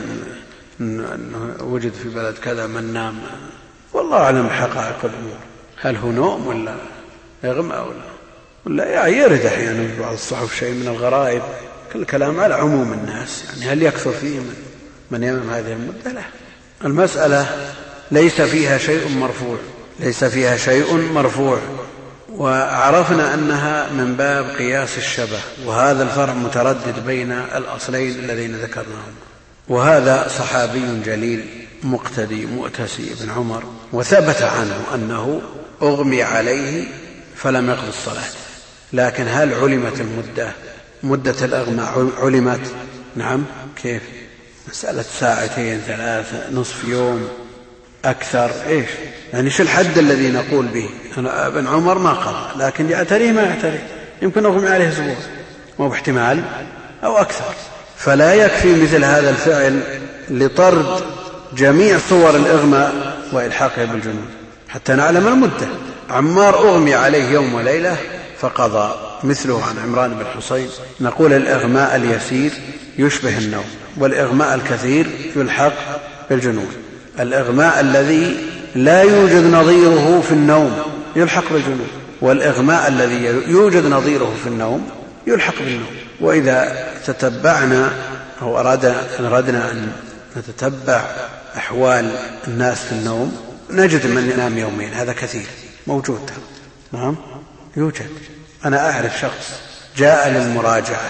أنه وجد في بلد كذا من نام، والله أعلم حقائق الأمور، هل هو نوم ولا يغمى ولا ولا يرد أحيانا في بعض الصحف شيء من الغرائب. كل كلام على عموم الناس، يعني هل يكثر فيه من, من ينام هذه المدة؟ لا. المسألة ليس فيها شيء مرفوع ليس فيها شيء مرفوع وعرفنا أنها من باب قياس الشبه، وهذا الفرع متردد بين الأصلين الذين ذكرناهم. وهذا صحابي جليل مقتدي مؤتسي ابن عمر، وثبت عنه أنه أغمي عليه فلم يقضي الصلاة. لكن هل علمت المدة مدة الأغماء؟ علمت، نعم. كيف؟ مسألة ساعتين ثلاثة نصف يوم أكثر، إيش يعني شو الحد الذي نقول به؟ أنا ابن عمر ما قضى لكن يعتريه ما يعتريه، يمكن أغمي عليه أسبوع مو باحتمال أو أكثر. فلا يكفي مثل هذا الفعل لطرد جميع صور الإغماء وإلحاقه بالجنون حتى نعلم المدة. عمار أغمي عليه يوم وليلة فقضى، مثله عن عمران بن حسين. نقول الإغماء اليسير يشبه النوم، والإغماء الكثير يلحق بالجنون. الإغماء الذي لا يوجد نظيره في النوم يلحق بالجنون، والإغماء الذي يوجد نظيره في النوم يلحق بالنوم. وإذا تتبعنا أو أردنا أن نتتبع أحوال الناس في النوم نجد من ينام يومين، هذا كثير موجود. نعم يوجد. أنا أعرف شخص جاء للمراجعة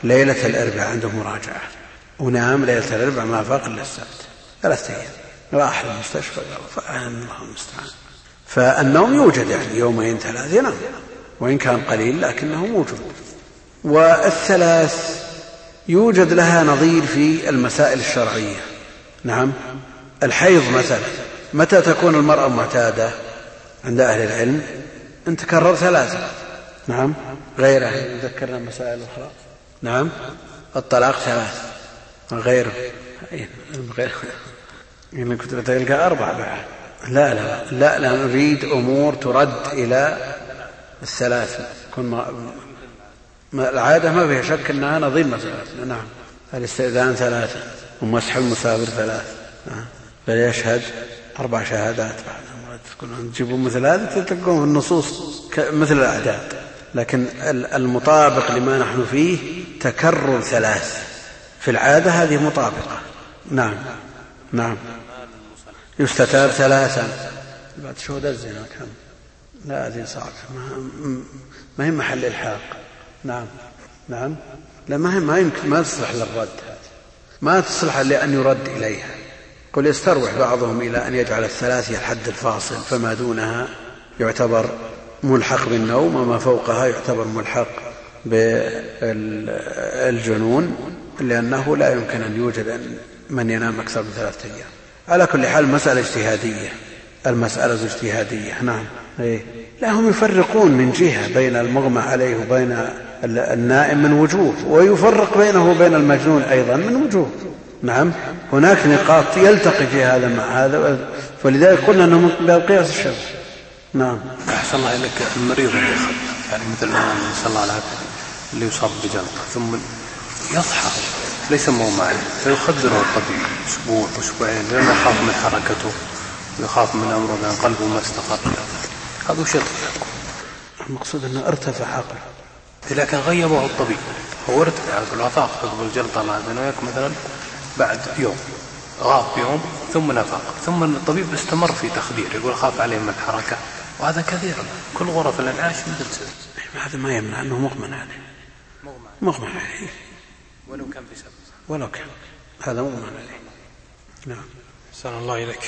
ليلة الأربعاء عنده مراجعة ونام ليلة الأربعاء ما فاق إلا السبت ثلاثة أيام راح المستشفى فأنا الله المستعان. فالنوم يوجد يعني يومين ثلاث ينام وإن كان قليل لكنه موجود. والثلاث يوجد لها نظير في المسائل الشرعية. نعم الحيض مثلا متى تكون المرأة معتادة عند أهل العلم؟ أن تكرر ثلاثة. نعم غيره ذكرنا مسائل أخرى. نعم الطلاق ثلاث غيره غير إن كنت تلقى أربعة بعد. لا لا لا لا نريد أمور ترد إلى الثلاث. كن ما العادة ما فيها شك أنها نظير مسألة. نعم الاستئذان ثلاثة ومسح المسافر ثلاث فليشهد أربع شهادات بعد تجيبون مثل هذا تلقون في النصوص مثل الأعداد. لكن المطابق لما نحن فيه تكرر ثلاث في العادة هذه مطابقة. نعم نعم يستتاب ثلاثا بعد شهود الزنا كم لا هذه صعبة ما هي محل الحاق. نعم نعم لا ما هي ما يمكن ما تصلح للرد ما تصلح لأن يرد إليها. قل يستروح بعضهم إلى أن يجعل الثلاث هي الحد الفاصل فما دونها يعتبر ملحق بالنوم وما فوقها يعتبر ملحق بالجنون لأنه لا يمكن أن يوجد من ينام أكثر من ثلاثة أيام. على كل حال مسألة اجتهادية المسألة اجتهادية. نعم إيه. لا هم يفرقون من جهة بين المغمى عليه وبين النائم من وجوه ويفرق بينه وبين المجنون أيضا من وجوه. نعم هناك نقاط يلتقي في هذا مع هذا فلذلك قلنا أنه من قياس الشبه. نعم أحسن الله إليك. المريض يعني مثل ما صلى الله عليه اللي يصاب بجلطة ثم يضحك ليس مغمى عليه فيخدره الطبيب أسبوع أسبوعين لأنه يخاف من حركته ويخاف من أمره لأن قلبه ما استقر. هذا شيء المقصود أنه ارتفع عقله لكن غيبه الطبيب هو ارتفع عقله وفاق عقب الجلطة مع ذنويك مثلا بعد يوم غاب يوم ثم نفاق ثم الطبيب استمر في تخدير يقول خاف عليه من الحركة وهذا كثير كل غرف الانعاش مثل سبب. هذا ما يمنع أنه مغمى عليه مغمى عليه ولو كان بسبب ولو كان هذا مغمى عليه. نعم أحسن الله إليك.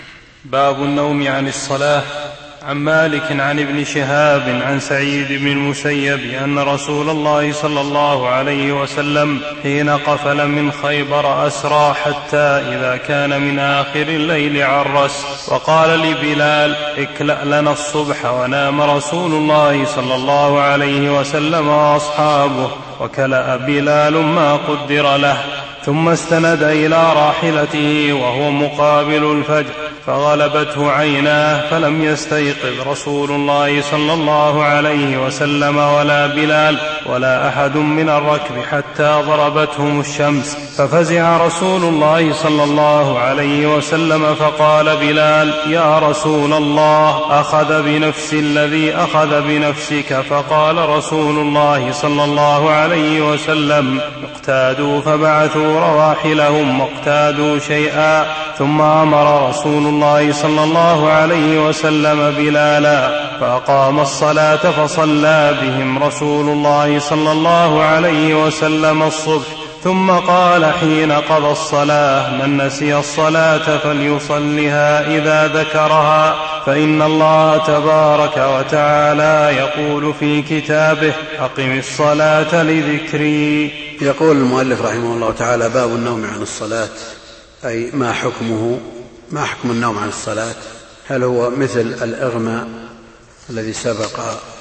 باب النوم عن الصلاة. عن مالك عن ابن شهاب عن سعيد بن المسيب أن رسول الله صلى الله عليه وسلم حين قفل من خيبر أسرى حتى إذا كان من آخر الليل عرس وقال لبلال اكلأ لنا الصبح ونام رسول الله صلى الله عليه وسلم وأصحابه وكلأ بلال ما قدر له ثم استند إلى راحلته وهو مقابل الفجر فغلبته عيناه فلم يستيقظ رسول الله صلى الله عليه وسلم ولا بلال ولا أحد من الركب حتى ضربتهم الشمس ففزع رسول الله صلى الله عليه وسلم فقال بلال يا رسول الله أخذ بنفس الذي أخذ بنفسك فقال رسول الله صلى الله عليه وسلم اقتادوا فبعثوا رواحلهم واقتادوا شيئا ثم أمر رسول الله صلى الله عليه وسلم بلالا فأقام الصلاة فصلى بهم رسول الله صلى الله عليه وسلم الصبح ثم قال حين قضى الصلاة من نسي الصلاة فليصلها إذا ذكرها فإن الله تبارك وتعالى يقول في كتابه أقم الصلاة لذكري. يقول المؤلف رحمه الله تعالى باب النوم عن الصلاة أي ما حكمه ما حكم النوم عن الصلاة. هل هو مثل الإغماء الذي سبق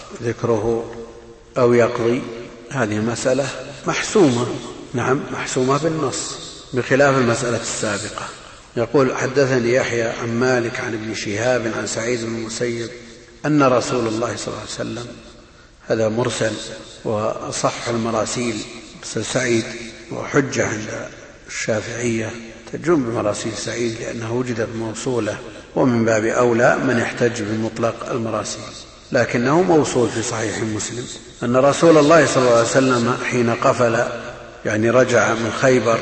ذكره أو يقضي؟ هذه المسألة محسومة. نعم محسومة بالنص بخلاف المسألة السابقة. يقول حدثني يحيى عن مالك عن ابن شهاب عن سعيد بن المسيب أن رسول الله صلى الله عليه وسلم هذا مرسل وأصح المراسيل سعيد وحجة عند الشافعية تجون بمراسيل سعيد لأنه وجدت موصولة ومن باب أولى من يحتج بمطلق المراسيل لكنه موصول في صحيح مسلم أن رسول الله صلى الله عليه وسلم حين قفل يعني رجع من خيبر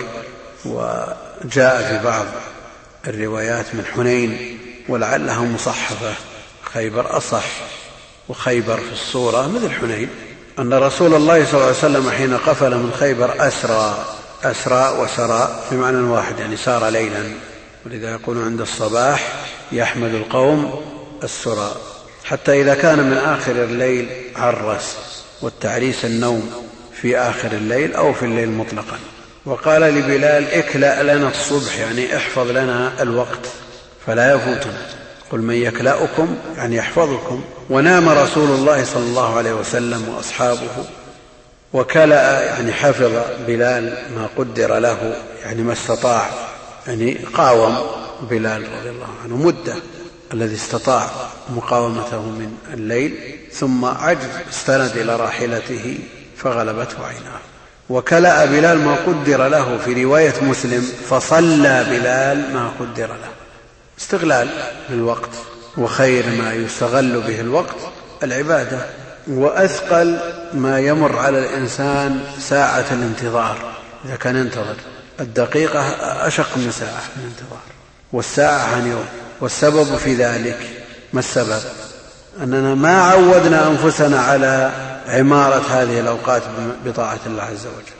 وجاء في بعض الروايات من حنين ولعلها مصحفة خيبر أصح وخيبر في الصورة مثل حنين أن رسول الله صلى الله عليه وسلم حين قفل من خيبر أسرى أسرى وسرى بمعنى واحد، يعني سار ليلا، ولذا يقول عند الصباح يحمل القوم السرى، حتى إذا كان من آخر الليل عرس، والتعريس النوم في آخر الليل أو في الليل مطلقا. وقال لبلال اكلأ لنا الصبح، يعني احفظ لنا الوقت فلا يفوتنا، قل من يكلأكم يعني يحفظكم. ونام رسول الله صلى الله عليه وسلم وأصحابه، وكلأ يعني حفظ بلال ما قدر له، يعني ما استطاع، يعني قاوم بلال رضي الله عنه مدة الذي استطاع مقاومته من الليل، ثم عجز استند إلى راحلته فغلبته عيناه. وكلأ بلال ما قدر له في رواية مسلم، فصلى بلال ما قدر له، استغلال للوقت، وخير ما يستغل به الوقت العبادة. وأثقل ما يمر على الإنسان ساعة الانتظار، إذا كان ينتظر الدقيقة أشق من ساعة الانتظار، والساعة عن يوم. والسبب في ذلك ما السبب؟ أننا ما عودنا أنفسنا على عمارة هذه الأوقات بطاعة الله عز وجل.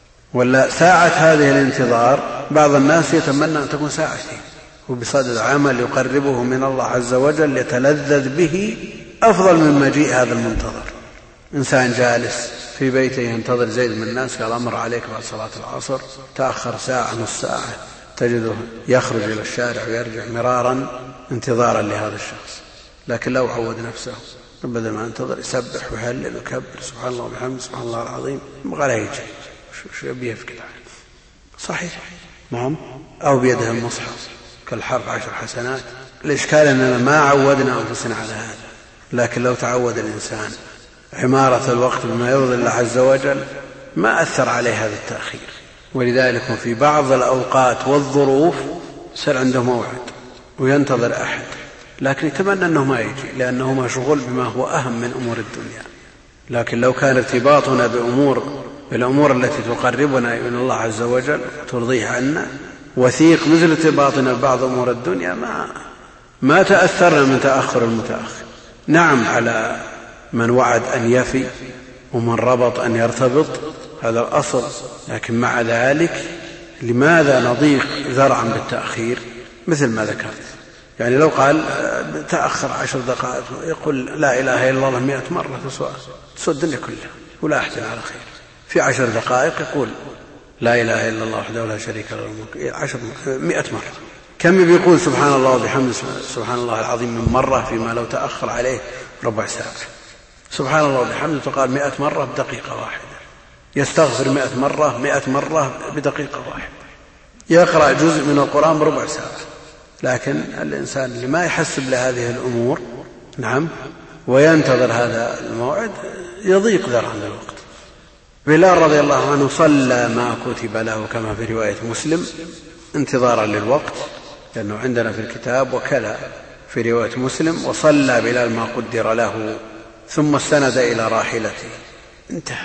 ولا ساعة هذه الانتظار بعض الناس يتمنى أن تكون ساعتين، وبصدد عمل يقربه من الله عز وجل يتلذذ به أفضل من مجيء هذا المنتظر. إنسان جالس في بيته ينتظر زيد من الناس، قال أمر عليك بعد صلاة العصر، تأخر ساعة نص ساعة، تجده يخرج إلى الشارع ويرجع مرارا انتظارا لهذا الشخص. لكن لو عود نفسه بدل ما ينتظر يسبح ويهلل ويكبر سبحان الله وبحمده سبحان الله العظيم، قال يجي شو يبيه في كل حال. صحيح نعم، أو بيده المصحف كالحرف عشر حسنات. الإشكال أننا ما عودنا أنفسنا على هذا. لكن لو تعود الإنسان عمارة الوقت بما يرضي الله عز وجل ما أثر عليه هذا التأخير. ولذلك في بعض الأوقات والظروف صار عنده موعد وينتظر أحد، لكن يتمنى أنه ما يجي لأنه مشغول بما هو أهم من أمور الدنيا. لكن لو كان ارتباطنا بأمور بالأمور التي تقربنا من الله عز وجل ترضيه عنا وثيق مثل ارتباطنا ببعض أمور الدنيا ما ما تأثرنا من تأخر المتأخر. نعم، على من وعد أن يفي ومن ربط أن يرتبط، هذا الأصل. لكن مع ذلك لماذا نضيق ذرعا بالتأخير مثل ما ذكرت؟ يعني لو قال تأخر عشر دقائق يقول لا إله إلا الله مئة مرة تسوى الدنيا كلها ولا أحسن على خير. في عشر دقائق يقول لا إله إلا الله وحده لا شريك له عشر مئة مرة. كم بيقول سبحان الله وبحمده سبحان الله العظيم من مرة، فيما لو تأخر عليه ربع ساعة. سبحان الله وبحمده تقال مئة مرة بدقيقة واحدة، يستغفر مئة مرة مئة مرة بدقيقة واحدة، يقرأ جزء من القرآن بربع ساعة. لكن الإنسان اللي ما يحسب لهذه الأمور نعم وينتظر هذا الموعد يضيق ذرعا الوقت. بلال رضي الله عنه صلى ما كتب له كما في رواية مسلم انتظارا للوقت، لأنه عندنا في الكتاب وكلا في رواية مسلم وصلى بلال ما قدر له ثم استند إلى راحلته. انتهى،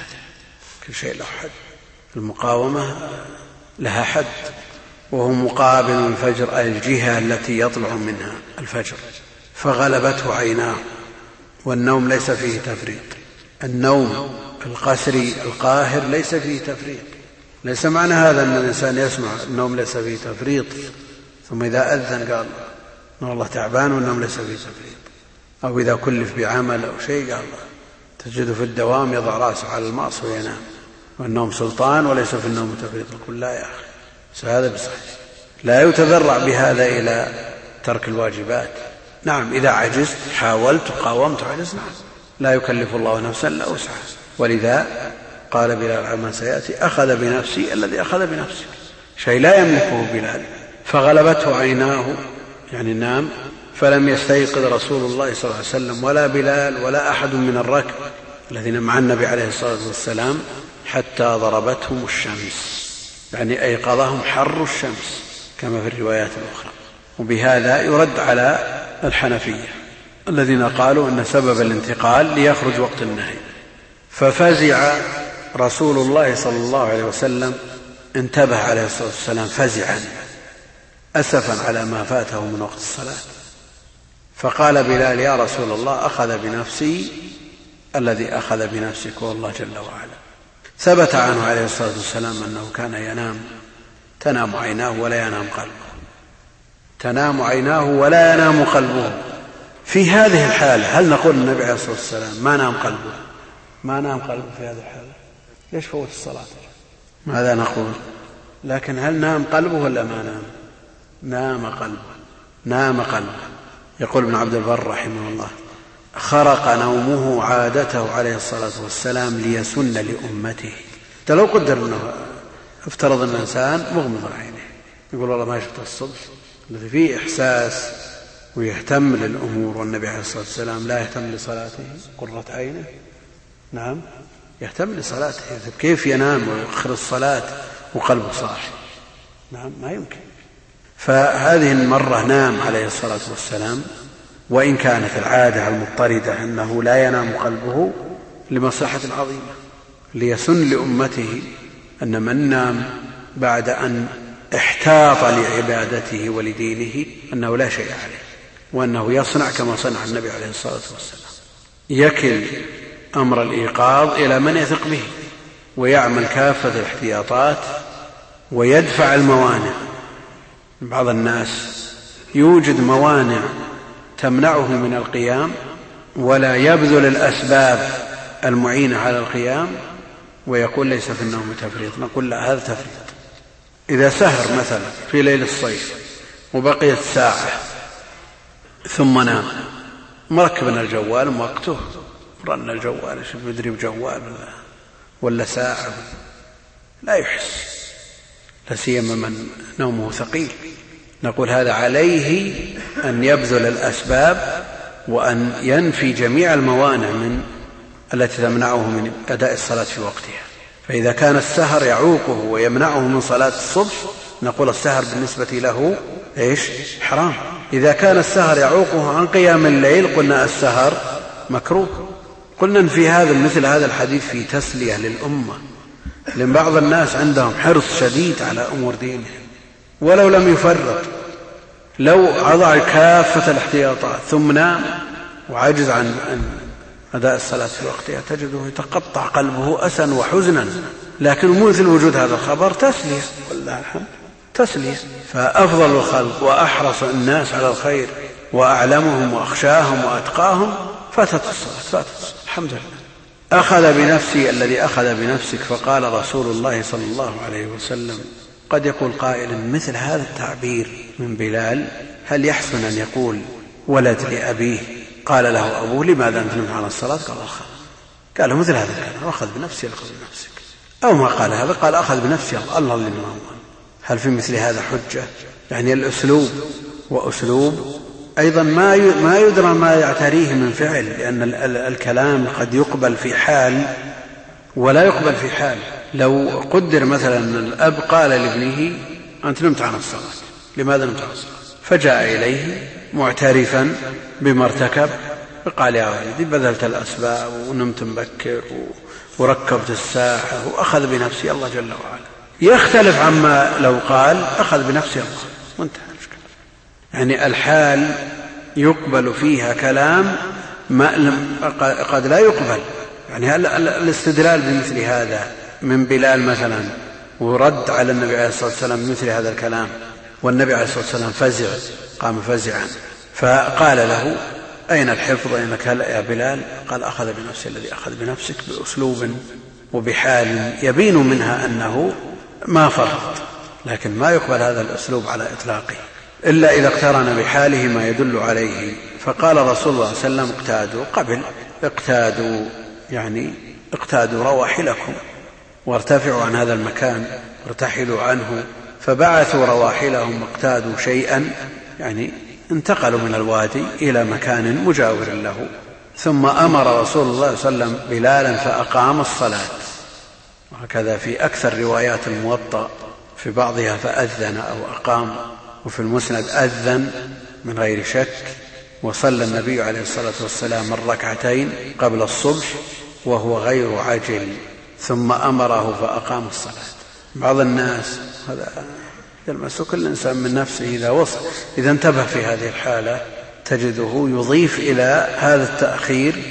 كل شيء له حد، المقاومة لها حد، وهو مقابل الفجر الجهة التي يطلع منها الفجر، فغلبته عيناه. والنوم ليس فيه تفريط، النوم القسري القاهر ليس فيه تفريط. ليس معنى هذا أن الإنسان يسمع النوم ليس فيه تفريط ثم إذا أذن قال والله تعبان والنوم ليس فيه تفريط، أو إذا كلف بعمل أو شيء قال تجد في الدوام يضع رأسه على المعصية وينام، والنوم سلطان وليس في النوم تفريط. يقول لا يا أخي هذا بصحيح، لا يتذرع بهذا إلى ترك الواجبات. نعم إذا عجزت حاولت قاومت عجزت، لا يكلف الله نفسا إلا وسعها. ولذا قال بلال عما سيأتي أخذ بنفسي الذي أخذ بنفسه، شيء لا يملكه بلال. فغلبته عيناه يعني نام، فلم يستيقظ رسول الله صلى الله عليه وسلم ولا بلال ولا أحد من الركب الذين مع النبي عليه الصلاة والسلام حتى ضربتهم الشمس، يعني أيقظهم حر الشمس كما في الروايات الأخرى. وبهذا يرد على الحنفية الذين قالوا أن سبب الانتقال ليخرج وقت النهي. ففزع رسول الله صلى الله عليه وسلم، انتبه عليه الصلاة والسلام فزعا أسفا على ما فاته من وقت الصلاة. فقال بلال يا رسول الله أخذ بنفسي الذي أخذ بنفسك هو الله جل وعلا. ثبت عنه عليه الصلاة والسلام أنه كان ينام تنام عيناه ولا ينام قلبه، تنام عيناه ولا ينام قلبه. في هذه الحالة هل نقول النبي عليه الصلاة والسلام ما نام قلبه؟ ما نام قلبه في هذه الحالة، ليش فوت الصلاة؟ ماذا نقول؟ لكن هل نام قلبه ولا ما نام؟ نام قلبه، نام قلبه. يقول ابن عبد البر رحمه الله: خرق نومه عادته عليه الصلاة والسلام ليسن لأمته. لو قدر أنه افترض أن الإنسان مغمض عينه يقول والله ما شفت الصبح، الذي فيه إحساس ويهتم للأمور، والنبي عليه الصلاة والسلام لا يهتم لصلاته قرة عينه، نعم يهتم لصلاته، كيف ينام ويؤخر الصلاة وقلبه صاحي؟ نعم ما يمكن. فهذه المرة نام عليه الصلاة والسلام، وإن كانت العادة المضطردة أنه لا ينام قلبه لمصلحة عظيمة، ليسن لأمته أن من نام بعد أن احتاط لعبادته ولدينه أنه لا شيء عليه، وأنه يصنع كما صنع النبي عليه الصلاة والسلام، يكل أمر الإيقاظ إلى من يثق به، ويعمل كافة الاحتياطات ويدفع الموانع. بعض الناس يوجد موانع تمنعه من القيام ولا يبذل الأسباب المعينة على القيام ويقول ليس في النوم تفريط. نقول لا، هذا تفريط. إذا سهر مثلا في ليل الصيف وبقيت ساعة ثم نام، مركبنا الجوال وقته رن الجوال شوف يدري بجوال ولا ساعة، لا يحس، لا سيما من نومه ثقيل. نقول هذا عليه أن يبذل الأسباب وأن ينفي جميع الموانع من التي تمنعه من أداء الصلاة في وقتها. فإذا كان السهر يعوقه ويمنعه من صلاة الصبح نقول السهر بالنسبة له إيش؟ حرام. إذا كان السهر يعوقه عن قيام الليل قلنا السهر مكروه. قلنا في هذا مثل هذا الحديث في تسلية للأمة، لأن بعض الناس عندهم حرص شديد على أمور دينهم ولو لم يفرط، لو أضع كافة الاحتياطات ثم نام وعجز عن أداء الصلاة في وقتها تجده يتقطع قلبه أسا وحزنا. لكن مثل وجود هذا الخبر تسلية، والله الحمد تسلية. فأفضل الخلق وأحرص الناس على الخير وأعلمهم وأخشاهم وأتقاهم فاتت الصلاة، فاتت الصلاة الحمد لله. أخذ بنفسي الذي أخذ بنفسك. فقال رسول الله صلى الله عليه وسلم: قد يقول قائل مثل هذا التعبير من بلال هل يحسن أن يقول ولد لأبيه قال له أبوه لماذا أنت نمت عن الصلاة؟ قال أخذ قال له مثل هذا الكلام، أخذ بنفسي أخذ بنفسك. أو ما قال هذا قال أخذ بنفسي الله اللي ما. هل في مثل هذا حجة؟ يعني الأسلوب وأسلوب أيضا ما ما يدرى ما يعتريه من فعل، لأن الكلام قد يقبل في حال ولا يقبل في حال. لو قدر مثلا الأب قال لابنه أنت نمت عن الصلاة، لماذا نمت عن الصلاة؟ فجاء إليه معترفا بما ارتكب فقال يا ولدي بذلت الأسباب ونمت مبكر وركبت الساحة وأخذ بنفسي الله جل وعلا. يختلف عما لو قال أخذ بنفسي الله، وانتهى المشكلة. يعني الحال يقبل فيها كلام ما قد لا يقبل. يعني الاستدلال بمثل هذا من بلال مثلا ورد على النبي عليه الصلاة والسلام مثل هذا الكلام، والنبي عليه الصلاة والسلام فزع، قام فزعا فقال له أين الحفظ أينك هلأ يا بلال؟ قال أخذ بنفسي الذي أخذ بنفسك، بأسلوب وبحال يبين منها أنه ما فرط. لكن ما يقبل هذا الأسلوب على إطلاقه إلا إذا اقترن بحاله ما يدل عليه. فقال رسول الله صلى الله عليه وسلم اقتادوا، قبل اقتادوا يعني اقتادوا رواحلكم وارتفعوا عن هذا المكان وارتحلوا عنه. فبعثوا رواحلهم واقتادوا شيئا، يعني انتقلوا من الوادي إلى مكان مجاور له. ثم أمر رسول الله صلى الله عليه وسلم بلالا فأقام الصلاة، وهكذا في أكثر روايات الموطأ، في بعضها فأذن أو أقام، وفي المسند أذن من غير شك. وصلى النبي عليه الصلاة والسلام الركعتين قبل الصبح وهو غير عجل، ثم أمره فأقام الصلاة. بعض الناس هذا يلمس كل إنسان من نفسه إذا وصل إذا انتبه في هذه الحالة تجده يضيف إلى هذا التأخير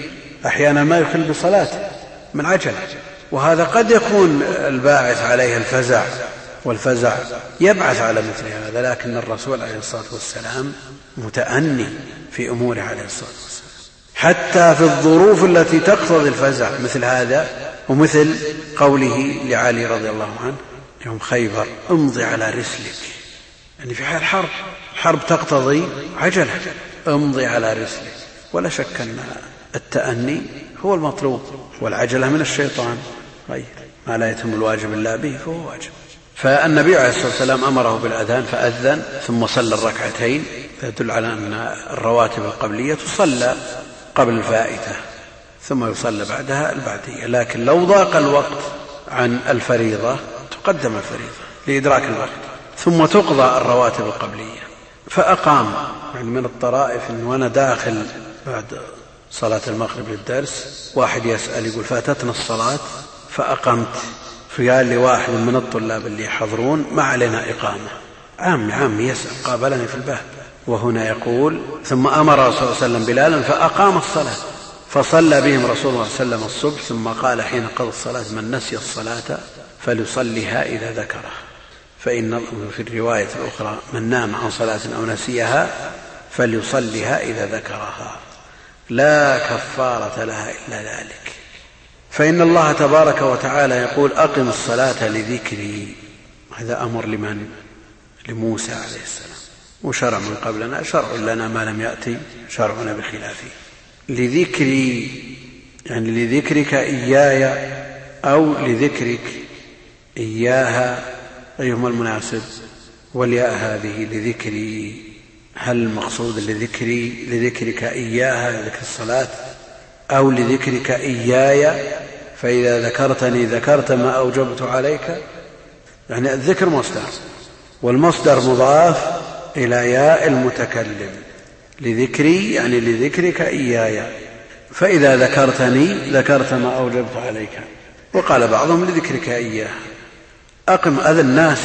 أحيانا ما يخل بصلاته من عجل، وهذا قد يكون الباعث عليه الفزع، والفزع يبعث على مثل هذا، لكن الرسول عليه الصلاة والسلام متأني في أموره عليه الصلاة والسلام حتى في الظروف التي تقتضي الفزع مثل هذا، ومثل قوله لعلي رضي الله عنه يوم خيبر امضي على رسلك، يعني في حال حرب حرب تقتضي عجلة، امضي على رسلك. ولا شك أن التأني هو المطلوب، والعجلة من الشيطان، غير ما لا يتم الواجب إلا به فهو واجب. فالنبي عليه الصلاة والسلام أمره بالأذان فأذن ثم صلى الركعتين، فيدل على أن الرواتب القبلية تصلى قبل الفائتة ثم يصلى بعدها البعدية، لكن لو ضاق الوقت عن الفريضة تقدم الفريضة لإدراك الوقت ثم تقضى الرواتب القبلية. فأقام، يعني من الطرائف إن وأنا داخل بعد صلاة المغرب للدرس واحد يسأل يقول فاتتنا الصلاة فأقمت، فقال لي واحد من الطلاب اللي يحضرون ما علينا إقامة، عامي عامي يسأل قابلني في الباب، وهنا يقول ثم أمر رسول الله صلى الله عليه وسلم بلالا فأقام الصلاة فصلى بهم رسول الله صلى الله عليه وسلم الصبح، ثم قال حين قضى الصلاة من نسي الصلاة فليصليها إذا ذكرها، فإن في الرواية الأخرى من نام عن صلاة أو نسيها فليصليها إذا ذكرها لا كفارة لها إلا ذلك. فإن الله تبارك وتعالى يقول أقم الصلاة لذكري، هذا أمر لمن؟ لموسى عليه السلام، وشرع من قبلنا شرع لنا ما لم يأتي شرعنا بخلافه. لذكري يعني لذكرك إياي أو لذكرك إياها، أيهما المناسب؟ والياء هذه لذكري، هل المقصود لذكري لذكرك إياها ذكر الصلاة، أو لذكرك إياي فإذا ذكرتني ذكرت ما أوجبت عليك؟ يعني الذكر مصدر، والمصدر مضاف إلى ياء المتكلم، لذكري يعني لذكرك إياي، فإذا ذكرتني ذكرت ما أوجبت عليك. وقال بعضهم لذكرك إياه. أقم أذى الناس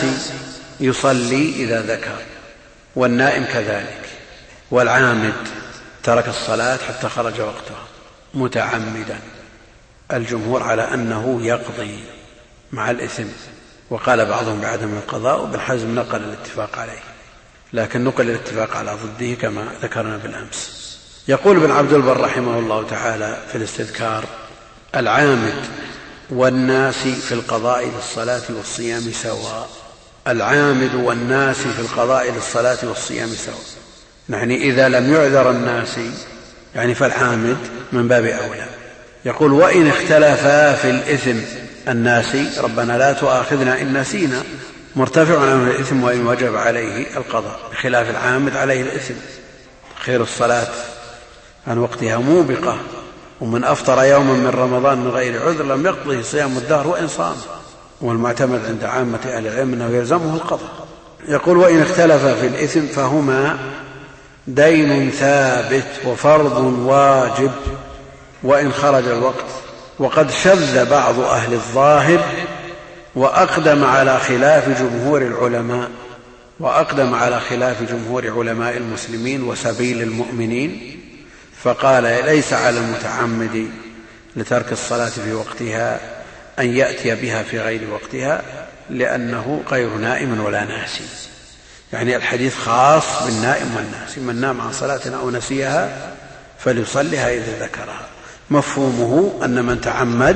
يصلي إذا ذكر، والنائم كذلك، والعامد ترك الصلاة حتى خرج وقتها متعمدا، الجمهور على أنه يقضي مع الإثم، وقال بعضهم بعدم القضاء، وابن حزم نقل الاتفاق عليه، لكن نقل الاتفاق على ضده كما ذكرنا بالأمس. يقول ابن عبد البر رحمه الله تعالى في الاستذكار العامد والناس في القضاء للصلاة والصيام سواء، العامد والناس في القضاء للصلاة والصيام سواء، يعني إذا لم يعذر الناس يعني فالعامد من باب أولى. يقول وإن اختلفا في الإثم الناس ربنا لا تؤاخذنا إن نسينا، مرتفع عنه الإثم وإن وجب عليه القضاء، بخلاف العامد عليه الإثم، خير الصلاة عن وقتها موبقة، ومن أفطر يوما من رمضان من غير عذر لم يقضه صيام الدهر وإن صام، والمعتمد عند عامة أهل العلم أنه يلزمه القضاء. يقول وإن اختلف في الإثم فهما دين ثابت وفرض واجب وإن خرج الوقت، وقد شذ بعض أهل الظاهر وأقدم على خلاف جمهور العلماء وأقدم على خلاف جمهور علماء المسلمين وسبيل المؤمنين، فقال ليس على المتعمد لترك الصلاة في وقتها أن يأتي بها في غير وقتها لأنه غير نائم ولا ناسي، يعني الحديث خاص بالنائم والناسي، من نام عن صلاة أو نسيها فليصلها إذا ذكرها، مفهومه أن من تعمد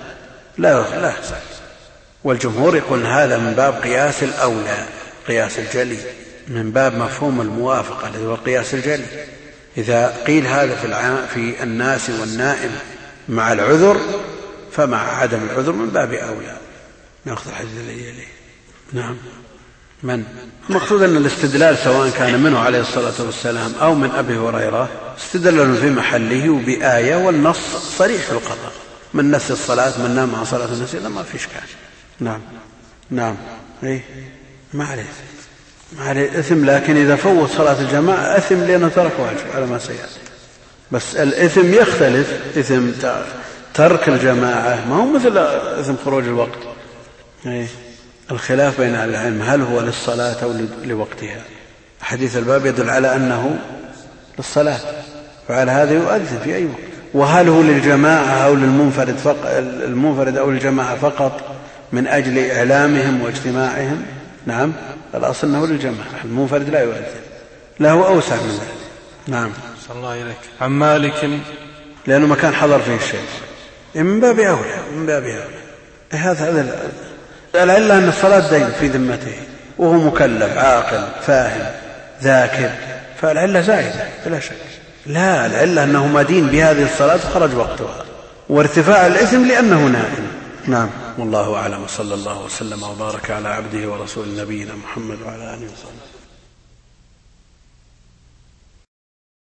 لا لا والجمهور يقول هذا من باب قياس الأولى، قياس الجلي، من باب مفهوم الموافقة الذي هو قياس الجلي. إذا قيل هذا في, الع... في الناس والنائم مع العذر فمع عدم العذر من باب أولى. نأخذ الحديث الذي يليه. نعم. من المقصود أن الاستدلال سواء كان منه عليه الصلاة والسلام أو من أبي هريرة استدلال في محله وبآية، والنص صريح في القضاء، من نسي الصلاة من نام عن صلاة النسي ما في إشكال. نعم نعم إيه ما عليه ما عليه إثم، لكن إذا فوت صلاة الجماعة إثم لأنه ترك واجب على ما سيأتي، بس الإثم يختلف، إثم ترك الجماعة ما هو مثل إثم خروج الوقت. إيه الخلاف بين أهل العلم هل هو للصلاة أو لوقتها. حديث الباب يدل على أنه للصلاة، فعلى هذا يؤذن في أي وقت وهل هو للجماعة أو للمنفرد فقط المنفرد أو الجماعة فقط من أجل إعلامهم واجتماعهم؟ نعم الأصل أنه للجماعة، المنفرد لا يؤذن، له أوسع من ذلك. نعم. صلى الله إليك. عن مالك لأنه مكان حضر فيه الشيء من باب أولى من باب أولى. هذا هذا العلة أن الصلاة دين في ذمته وهو مكلف عاقل فاهم ذاكر، فالعلة زائدة بلا شك. لا، العلة أنه مدين بهذه الصلاة خرج وقتها، وارتفاع الإثم لأنه نائم. نعم والله أعلم، صلى الله وسلم وبارك على عبده ورسول نبينا محمد وعلى آله وصحبه.